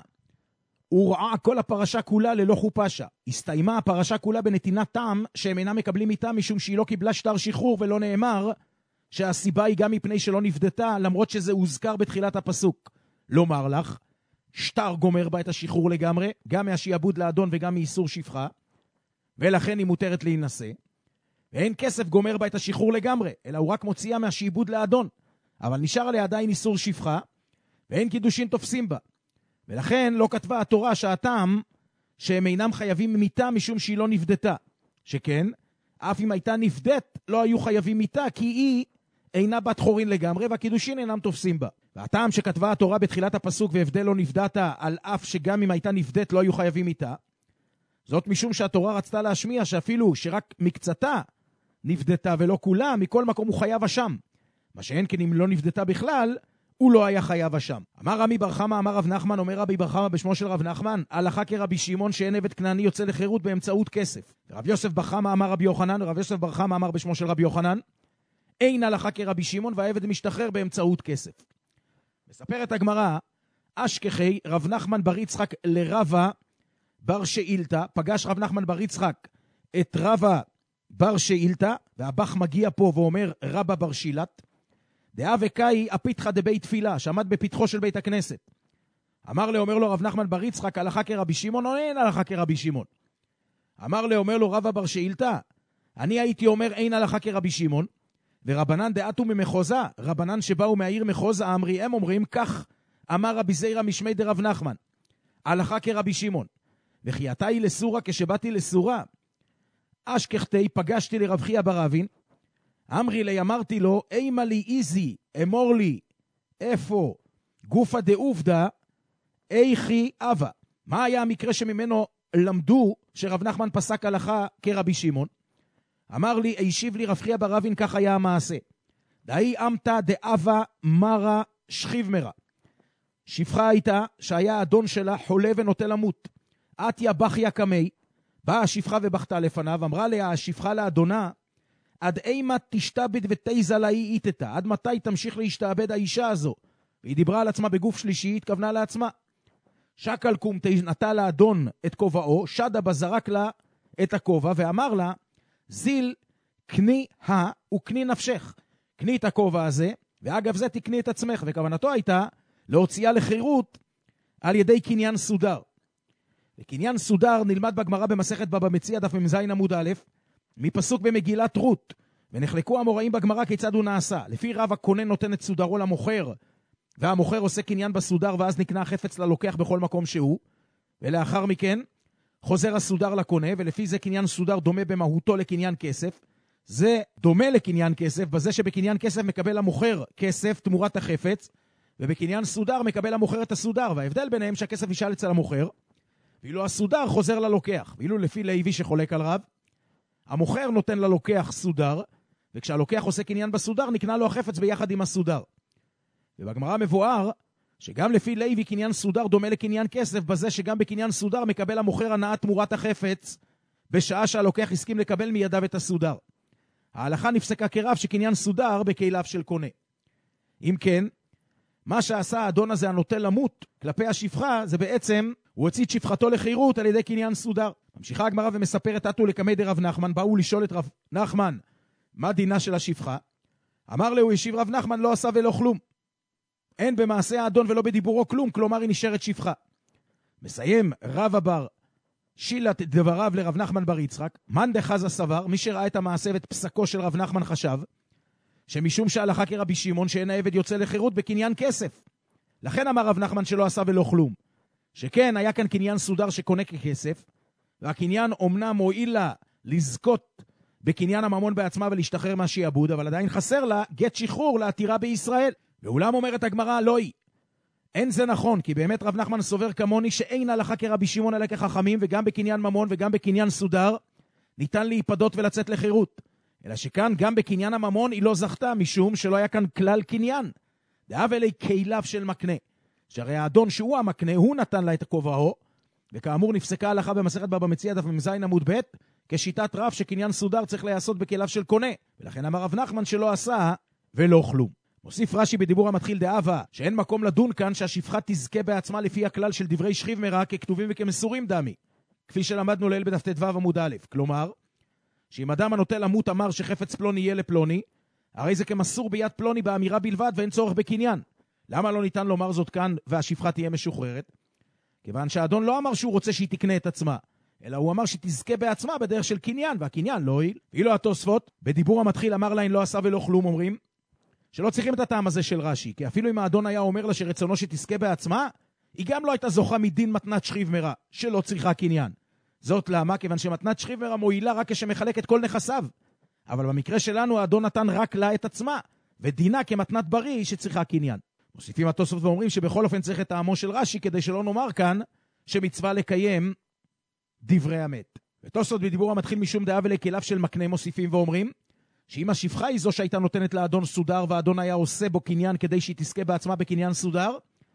הוא ראה כל הפרשה כולה ללא חופשה. הסתיימה הפרשה כולה בנתינת טעם שהם אינם מקבלים איתה, משום שהיא לא קיבלה שטר שחרור, ולא נאמר שהסיבה היא גם מפני שלא נפדתה, למרות שזה הוזכר בתחילת הפסוק. לומר לך, שטר גומר בה את השחרור לגמרי, גם מהשיעבוד לאדון וגם מאיסור שפחה, ולכן היא מותרת להינשא. ואין כסף גומר בה את השחרור לגמרי, אלא הוא רק מוציאה מהשיעבוד לאדון. אבל נשאר עליה עדיין איסור שפחה, ואין קידושין תופסים בה. ולכן לא כתבה התורה שהטעם שהם אינם חייבים מיתה משום שהיא לא נפדתה. שכן, אף אם הייתה נפדת, לא היו חייבים מיתה, כי היא אינה בת חורין לגמרי, והקידושין אינם תופסים בה. והטעם שכתבה התורה בתחילת הפסוק, והבדל לא נפדת, על אף שגם אם הייתה נפדת לא היו חייבים מיתה, זאת משום שהתורה רצתה להשמיע שאפילו שרק מקצתה נפדתה ולא כולה, מכל מקום הוא חייב אשם. מה שאין כן אם לא נפדתה בכלל, הוא לא היה חייב אשם. אמר רבי בר חמא, אמר רב נחמן, אומר רבי בר חמא בשמו של רב נחמן, הלכה כרבי שמעון שאין עבד כנעני יוצא לחירות באמצעות כסף. רב יוסף בר חמא אמר רבי יוחנן, רב יוסף בר חמא אמר בשמו של רבי יוחנן, אין הלכה כרבי שמעון והעבד משתחרר באמצעות כסף. מספרת הגמרא, אשכחי רב נחמן בר יצחק לרבה בר שאילתא, פגש רב נחמן בר יצחק את רבה בר שאילתא, והבח מגיע פה ואומר רבה בר שילת, דעה וקאי הפיתחה דבית תפילה, שעמד בפתחו של בית הכנסת. אמר לו, אומר לו רב נחמן בר יצחק, הלכה כרבי שמעון או אין הלכה כרבי שמעון? אמר לו, אומר לו רבה בר שאילתא, אני הייתי אומר אין הלכה כרבי שמעון, ורבנן דעתו ממחוזה, רבנן שבאו מהעיר מחוזה, אמרי, הם אומרים, כך אמר רבי זירא משמי דרב נחמן, הלכה כרבי שמעון, וחייתה היא לסורה כשבאתי לסורה, אשכחתי פגשתי לרב חייא בר אבין, אמרי לי, אמרתי לו, אימה לי איזי, אמור לי, איפה גופה דעובדה, איכי אבא. מה היה המקרה שממנו למדו שרב נחמן פסק הלכה כרבי שמעון? אמר לי, הישיב לי רב חייא בר אבין, כך היה המעשה. דאי אמתא דאבה מרה שכיב מרה. שפחה הייתה שהיה אדון שלה חולה ונוטה למות. אתיה בכיה קמי, באה השפחה ובכתה לפניו, אמרה לה השפחה לאדונה, עד אימה תשתעבד ותיזה לה היא איתתה, עד מתי תמשיך להשתעבד האישה הזו? והיא דיברה על עצמה בגוף שלישי, התכוונה לעצמה. שקל קום נטה לאדון את כובעו, שדה בזרק לה את הכובע, ואמר לה, זיל קני ה וקני נפשך. קני את הכובע הזה, ואגב זה תקני את עצמך, וכוונתו הייתה להוציאה לחירות על ידי קניין סודר. וקניין סודר נלמד בגמרא במסכת בבא מציעא דף מ"ז עמוד א', מפסוק במגילת רות, ונחלקו המוראים בגמרא כיצד הוא נעשה. לפי רב הקונה נותן את סודרו למוכר, והמוכר עושה קניין בסודר, ואז נקנה חפץ ללוקח בכל מקום שהוא, ולאחר מכן חוזר הסודר לקונה, ולפי זה קניין סודר דומה במהותו לקניין כסף. זה דומה לקניין כסף, בזה שבקניין כסף מקבל המוכר כסף תמורת החפץ, ובקניין סודר מקבל המוכר את הסודר, וההבדל ביניהם שהכסף נשאל אצל המוכר, ואילו הסודר חוזר ללוקח. ואילו לפי לוי שחולק על רב, המוכר נותן ללוקח סודר, וכשהלוקח עושה קניין בסודר, נקנה לו החפץ ביחד עם הסודר. ובגמרא מבואר שגם לפי לוי קניין סודר דומה לקניין כסף, בזה שגם בקניין סודר מקבל המוכר הנאת תמורת החפץ, בשעה שהלוקח הסכים לקבל מידיו את הסודר. ההלכה נפסקה כרב שקניין סודר בכליו של קונה. אם כן, מה שעשה האדון הזה הנוטה למות כלפי השפחה, זה בעצם, הוא הוציא את שפחתו לחירות על ידי קניין סודר. ממשיכה הגמרא ומספרת, עתו לקמי דרב נחמן, באו לשאול את רב נחמן, מה דינה של השפחה? אמר לו, ישיב רב נחמן, לא עשה ולא כלום. אין במעשה האדון ולא בדיבורו כלום, כלומר היא נשארת שפחה. מסיים רב אבר שילת דבריו לרב נחמן בר יצחק, מן דחזה סבר, מי שראה את המעשה ואת פסקו של רב נחמן חשב, שמשום שהלכה כרבי שמעון שאין העבד יוצא לחירות בקניין כסף. לכן אמר רב נחמן שלא עשה ולא כלום. שכן היה כאן קניין סודר שקונה ככסף, והקניין אומנם מועיל לה לזכות בקניין הממון בעצמה ולהשתחרר מהשיעבוד, אבל עדיין חסר לה גט שחרור לעתירה בישראל. ואולם אומרת הגמרא, לא היא. אין זה נכון, כי באמת רב נחמן סובר כמוני שאין הלכה כרבי שמעון אלא כחכמים, וגם בקניין ממון וגם בקניין סודר ניתן להיפדות ולצאת לחירות. אלא שכאן גם בקניין הממון היא לא זכתה, משום שלא היה כאן כלל קניין. דאב אלי כליו של מקנה. שהרי האדון שהוא המקנה, הוא נתן לה את הכובעו, וכאמור נפסקה הלכה במסכת בבא מציעא דף מ"ז עמוד ב', כשיטת רב שקניין סודר צריך להיעשות בכליו של קונה. ולכן אמר רב נחמן שלא עשה ולא כלום. מוסיף רש"י בדיבור המתחיל דאבה, שאין מקום לדון כאן שהשפחה תזכה בעצמה לפי הכלל של דברי שכיב מרע ככתובים וכמסורים דמי, כפי שלמדנו לעיל בדף ט"ו עמוד א'. כלומר, שאם אדם הנוטה למות אמר שחפץ פלוני יהיה לפלוני, הרי זה כמסור ביד פלוני באמירה בלבד ואין צורך בקניין. למה לא ניתן לומר זאת כאן והשפחה תהיה משוחררת? כיוון שהאדון לא אמר שהוא רוצה שהיא תקנה את עצמה, אלא הוא אמר שתזכה בעצמה בדרך של קניין, והקניין לא הועיל. ואילו התוספות, בדיבור המתחיל אמר להן לא עשה ולא כלום, אומרים שלא צריכים את הטעם הזה של רש"י, כי אפילו אם האדון היה אומר לה שרצונו שתזכה בעצמה, היא גם לא הייתה זוכה מדין מתנת שכיב מרע, שלא צריכה קניין. זאת למה? כיוון שמתנת שכיב מרע מועילה רק כשמחלק את כל נכסיו. אבל במקרה שלנו האדון נתן רק לה את עצמה, ודינה כמתנת בריא שצריכה קניין. מוסיפים התוספות ואומרים שבכל אופן צריך את טעמו של רש"י, כדי שלא נאמר כאן שמצווה לקיים דברי המת. ותוספות בדיבור המתחיל משום דעה ולכליו של מקנה מוסיפים ואומרים, שאם השפחה היא זו שהייתה נותנת לאדון סודר, והאדון היה עושה בו קניין כדי שהיא תזכה בעצמה בקניין סודר,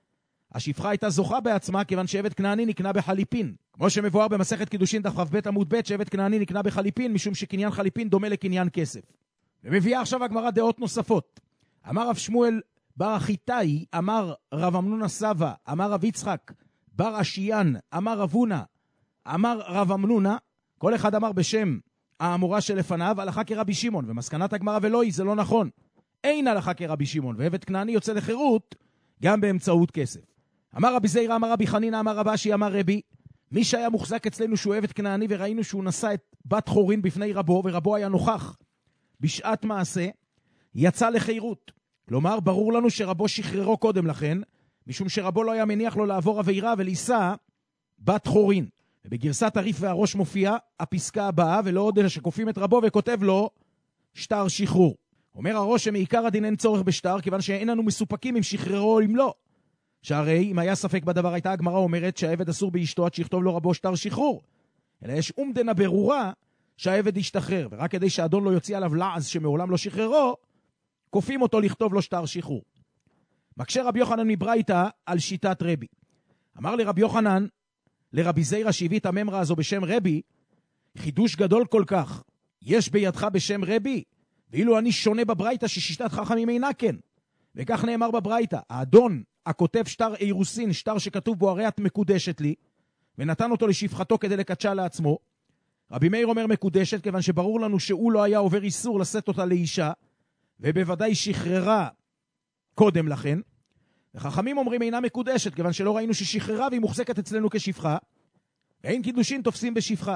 השפחה הייתה זוכה בעצמה, כיוון שעבד כנעני נקנה בחליפין. כמו שמבואר במסכת קידושין דף כ"ב עמוד ב', שעבד כנעני נקנה בחליפין, משום שקניין חליפין דומה לקניין כסף. ומביאה עכשיו הגמרא דעות נוספות. אמר רב שמואל בר אחיתאי, אמר רב אמנון סבא, אמר רב יצחק בר אשיין, אמר רב הונא, אמר רב אמנונה, כל אחד אמר בשם האמורה שלפניו, הלכה כרבי שמעון, ומסקנת הגמרא ולא היא, זה לא נכון. אין הלכה כרבי שמעון, ועבד כנעני יוצא לחירות גם באמצעות כסף. אמר רבי זירא, אמר רבי חנינא, אמר רב אשי, אמר רבי, מי שהיה מוחזק אצלנו שהוא עבד כנעני, וראינו שהוא נשא את בת חורין בפני רבו, ורבו היה נוכח בשעת מעשה, יצא לחירות. כלומר, ברור לנו שרבו שחררו קודם לכן, משום שרבו לא היה מניח לו לעבור עבירה ולישא בת חורין. ובגרסת הריף והראש מופיע הפסקה הבאה, ולא עוד אלא שקופים את רבו וכותב לו שטר שחרור. אומר הראש שמעיקר הדין אין צורך בשטר, כיוון שאין לנו מסופקים אם שחררו או אם לא. שהרי אם היה ספק בדבר, הייתה הגמרא אומרת שהעבד אסור באשתו עד שיכתוב לו רבו שטר שחרור. אלא יש אומדנה ברורה שהעבד ישתחרר, ורק כדי שהאדון לא יוציא עליו לעז שמעולם לא שחררו, כופים אותו לכתוב לו שטר שחרור. מקשה רבי יוחנן מברייתא על שיטת רבי. אמר לרבי יוחנן, לרבי זיירא שהביא את הממרה הזו בשם רבי, חידוש גדול כל כך, יש בידך בשם רבי, ואילו אני שונה בברייתא ששיטת חכמים אינה כן. וכך נאמר בברייתא, האדון הכותב שטר אירוסין, שטר שכתוב בו הרי את מקודשת לי, ונתן אותו לשפחתו כדי לקדשה לעצמו. רבי מאיר אומר מקודשת, כיוון שברור לנו שהוא לא היה עובר איסור לשאת אותה לאישה, ובוודאי שחררה קודם לכן. וחכמים אומרים אינה מקודשת, כיוון שלא ראינו ששחררה והיא מוחזקת אצלנו כשפחה, ואין קידושין תופסים בשפחה.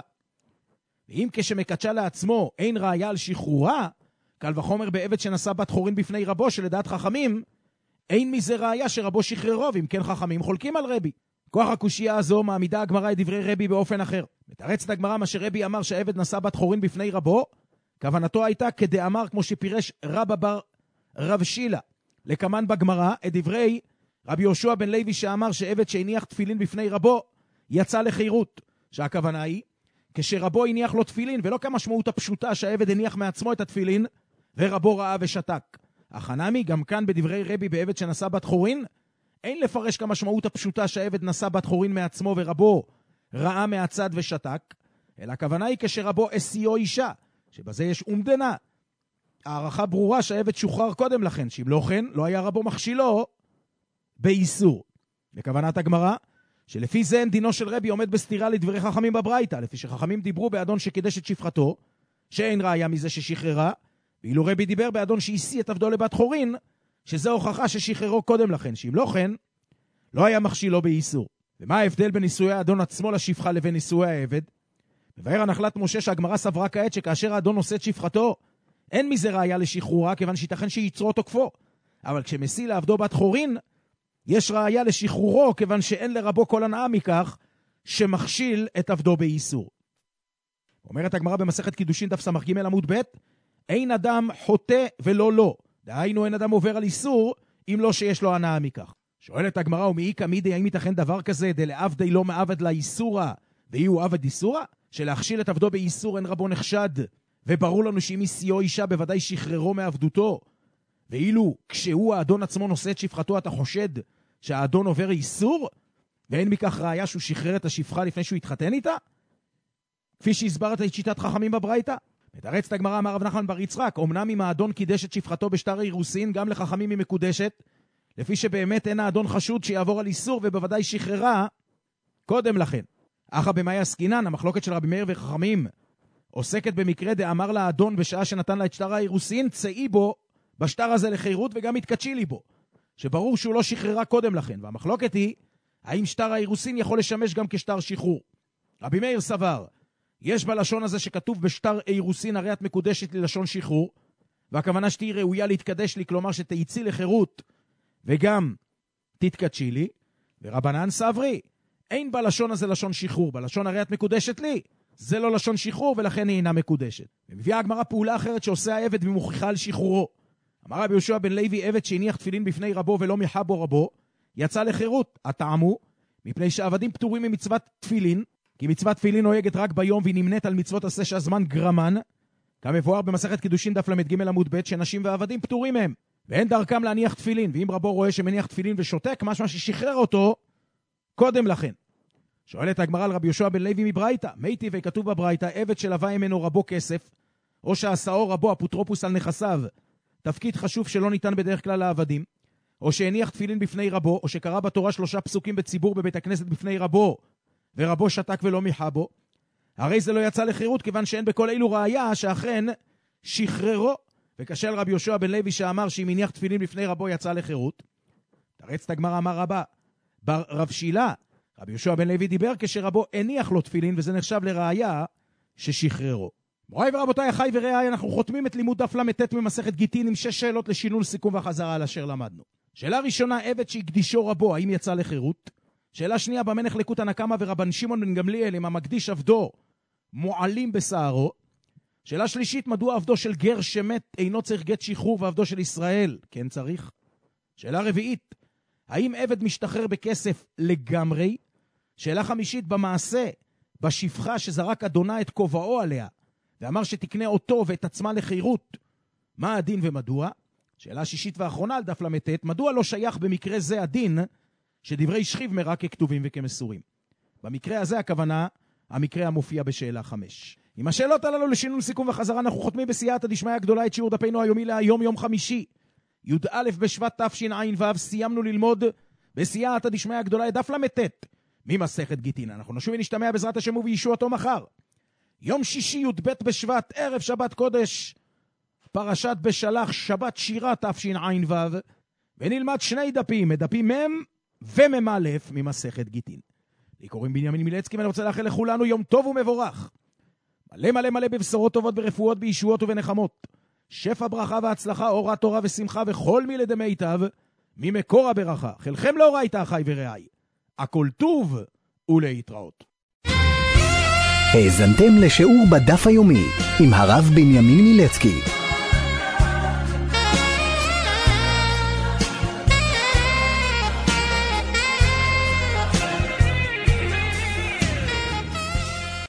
ואם כשמקדשה לעצמו אין ראיה על שחרורה, קל וחומר בעבד שנשא בת חורין בפני רבו, שלדעת חכמים אין מזה ראיה שרבו שחררו, ואם כן חכמים חולקים על רבי. כוח הקושייה הזו מעמידה הגמרא את דברי רבי באופן אחר. מתרצת הגמרא מה שרבי אמר שהעבד נשא בת חורין בפני רבו, כוונתו הייתה כדאמר כמו שפירש רבא בר רב שילה לקמן בגמרא את דברי רבי יהושע בן לוי שאמר שעבד שהניח תפילין בפני רבו יצא לחירות, שהכוונה היא כשרבו הניח לו תפילין, ולא כמשמעות הפשוטה שהעבד הניח מעצמו את התפילין ורבו ראה ושתק. החנמי גם כאן בדברי רבי בעבד שנשא בת חורין אין לפרש כמשמעות הפשוטה שהעבד נשא בת חורין מעצמו ורבו ראה מהצד ושתק, אלא הכוונה היא כשרבו אסיו אישה, שבזה יש אומדנה. הערכה ברורה שהעבד שוחרר קודם לכן, שאם לא כן לא היה רבו מחשילו באיסור. וכוונת הגמרא שלפי זה אין דינו של רבי עומד בסתירה לדברי חכמים בברייתא, לפי שחכמים דיברו באדון שקידש את שפחתו, שאין ראיה מזה ששחררה, ואילו רבי דיבר באדון שהשיא את עבדו לבת חורין, שזה הוכחה ששחררו קודם לכן, שאם לא כן, לא היה מחשילו באיסור. ומה ההבדל בין נישואי האדון עצמו לשפחה לבין נישואי העבד? מבאר הנחלת משה שהגמרא סברה כעת שכאשר האדון נושא את שפחתו, אין מזה ראיה לשחרורה, כיוון שיתכן שיצרו תוקפו. אבל כשמשיא לעבדו בת חורין, יש ראיה לשחרורו, כיוון שאין לרבו כל הנאה מכך שמכשיל את עבדו באיסור. אומרת הגמרא במסכת קידושין דף סמ"ג עמוד ב', אין אדם חוטא ולא לא. דהיינו אין אדם עובר על איסור, אם לא שיש לו הנאה מכך. שואלת הגמרא, ומאיקא מידי, האם ייתכן דבר כזה, דלעבדי לא מעבד לאיסורה, ואי הוא עבד איסורה? שלהכשיל את עבדו באיסור אין רבו נחשד, וברור לנו שאם השיאו אישה בוודאי שחררו מעבדותו, ואילו כשהוא האדון עצמו נושא את שפחתו אתה חושד שהאדון עובר איסור, ואין מכך ראיה שהוא שחרר את השפחה לפני שהוא התחתן איתה? כפי שהסברת את שיטת חכמים בברייתא. מתרצת הגמרא אמר רב נחמן בר יצחק, אמנם אם האדון קידש את שפחתו בשטר אירוסין, גם לחכמים היא מקודשת, לפי שבאמת אין האדון חשוד שיעבור על איסור, ובוודאי שחררה קודם לכן. אחא במאי עסקינן, המחלוקת של רבי מאיר וחכמים עוסקת במקרה דאמר לאדון בשעה שנתן לה את שטר האירוסין, צאי בו בשטר הזה לחירות וגם התקדשי לי בו, שברור שהוא לא שחררה קודם לכן. והמחלוקת היא האם שטר האירוסין יכול לשמש גם כשטר שחרור. רבי מאיר סבר, יש בלשון הזה שכתוב בשטר אירוסין הרי את מקודשת ללשון שחרור, והכוונה שתהי ראויה להתקדש לי, כלומר שתיצי לחירות וגם תתקדשי לי. ורבנן סברי, אין בלשון הזה לשון שחרור, בלשון הרי את מקודשת לי, זה לא לשון שחרור ולכן היא אינה מקודשת. ומביאה הגמרא פעולה אחרת שעושה העבד ומוכיחה על שחרורו. אמר רבי יהושע בן לוי, עבד שהניח תפילין בפני רבו ולא מיחה בו רבו, יצא לחירות. הטעמו, מפני שעבדים פטורים ממצוות תפילין, כי מצוות תפילין נוהגת רק ביום והיא נמנית על מצוות עשה שהזמן גרמן, כמבואר במסכת קידושין דף למד ג' עמוד ב', שנשים ועבדים פטורים מהם, ואין דרכם להניח תפילין, ואם רבו רואה שמניח תפילין ושותק, משמע ששחרר אותו קודם לכן. שואלת הגמרא על רבי יהושע בן לוי מברייתא, מייטי וכתוב בברייתא, עבד שלווה ממנו רבו כסף, או שעשאו רבו אפוטרופוס על נכסיו, תפקיד חשוב שלא ניתן בדרך כלל לעבדים, או שהניח תפילין בפני רבו, או שקרא בתורה שלושה פסוקים בציבור בבית הכנסת בפני רבו, ורבו שתק ולא מיחה בו, הרי זה לא יצא לחירות, כיוון שאין בכל אילו ראיה שאכן שחררו. וכשל רבי יהושע בן לוי שאמר שאם הניח תפילין בפני רבו יצא לחירות, תרצת הגמרא אמר רבה בר רב שילה, רבי יהושע בן לוי דיבר כשרבו הניח לו תפילין, וזה נחשב לראיה ששחררו. מוריי ורבותיי, אחי ורעיי, אנחנו חותמים את לימוד דף למתת ממסכת גיטין עם שש שאלות לשינון, סיכום וחזרה על אשר למדנו. שאלה ראשונה, עבד שהקדישו רבו, האם יצא לחירות? שאלה שנייה, במה נחלקו תנא קמא ורבן שמעון בן גמליאל, אם המקדיש עבדו מועלים בשערו? שאלה שלישית, מדוע עבדו של גר שמת אינו צריך גט שחרור ועבדו של ישראל כן צריך? שאלה רביעית, האם עבד משתחרר בכסף לגמרי? שאלה חמישית, במעשה, בשפחה שזרק אדונה את כובעו עליה, ואמר שתקנה אותו ואת עצמה לחירות, מה הדין ומדוע? שאלה שישית ואחרונה על דף למתת, מדוע לא שייך במקרה זה הדין שדברי שכיב מרע ככתובים וכמסורים? במקרה הזה הכוונה, המקרה המופיע בשאלה חמש. עם השאלות הללו לשינון, סיכום וחזרה, אנחנו חותמים בסייעתא דשמיא הגדולה את שיעור דפינו היומי להיום, יום חמישי, י"א בשבט תשע"ו. סיימנו ללמוד בסייעתא דשמיא הגדולה את דף למתת ממסכת גיטין. אנחנו נשוב ונשתמע בעזרת השם ובישועתו מחר, יום שישי י"ב בשבט, ערב שבת קודש, פרשת בשלח, שבת שירה תשע"ו, ונלמד שני דפים, דפים מ' ומ' א' ממסכת גיטין. לי קוראים בנימין מילצקי, ואני רוצה לאחל לכולנו יום טוב ומבורך, מלא מלא מלא בבשורות טובות, ברפואות, בישועות ובנחמות, שפע ברכה והצלחה, אורה תורה ושמחה וכל מילי דמיטב ממקור הברכה. חלכם לאורייתא אחי ורעיי, הכל טוב ולהתראות. האזנתם לשיעור בדף היומי עם הרב בנימין מילצקי.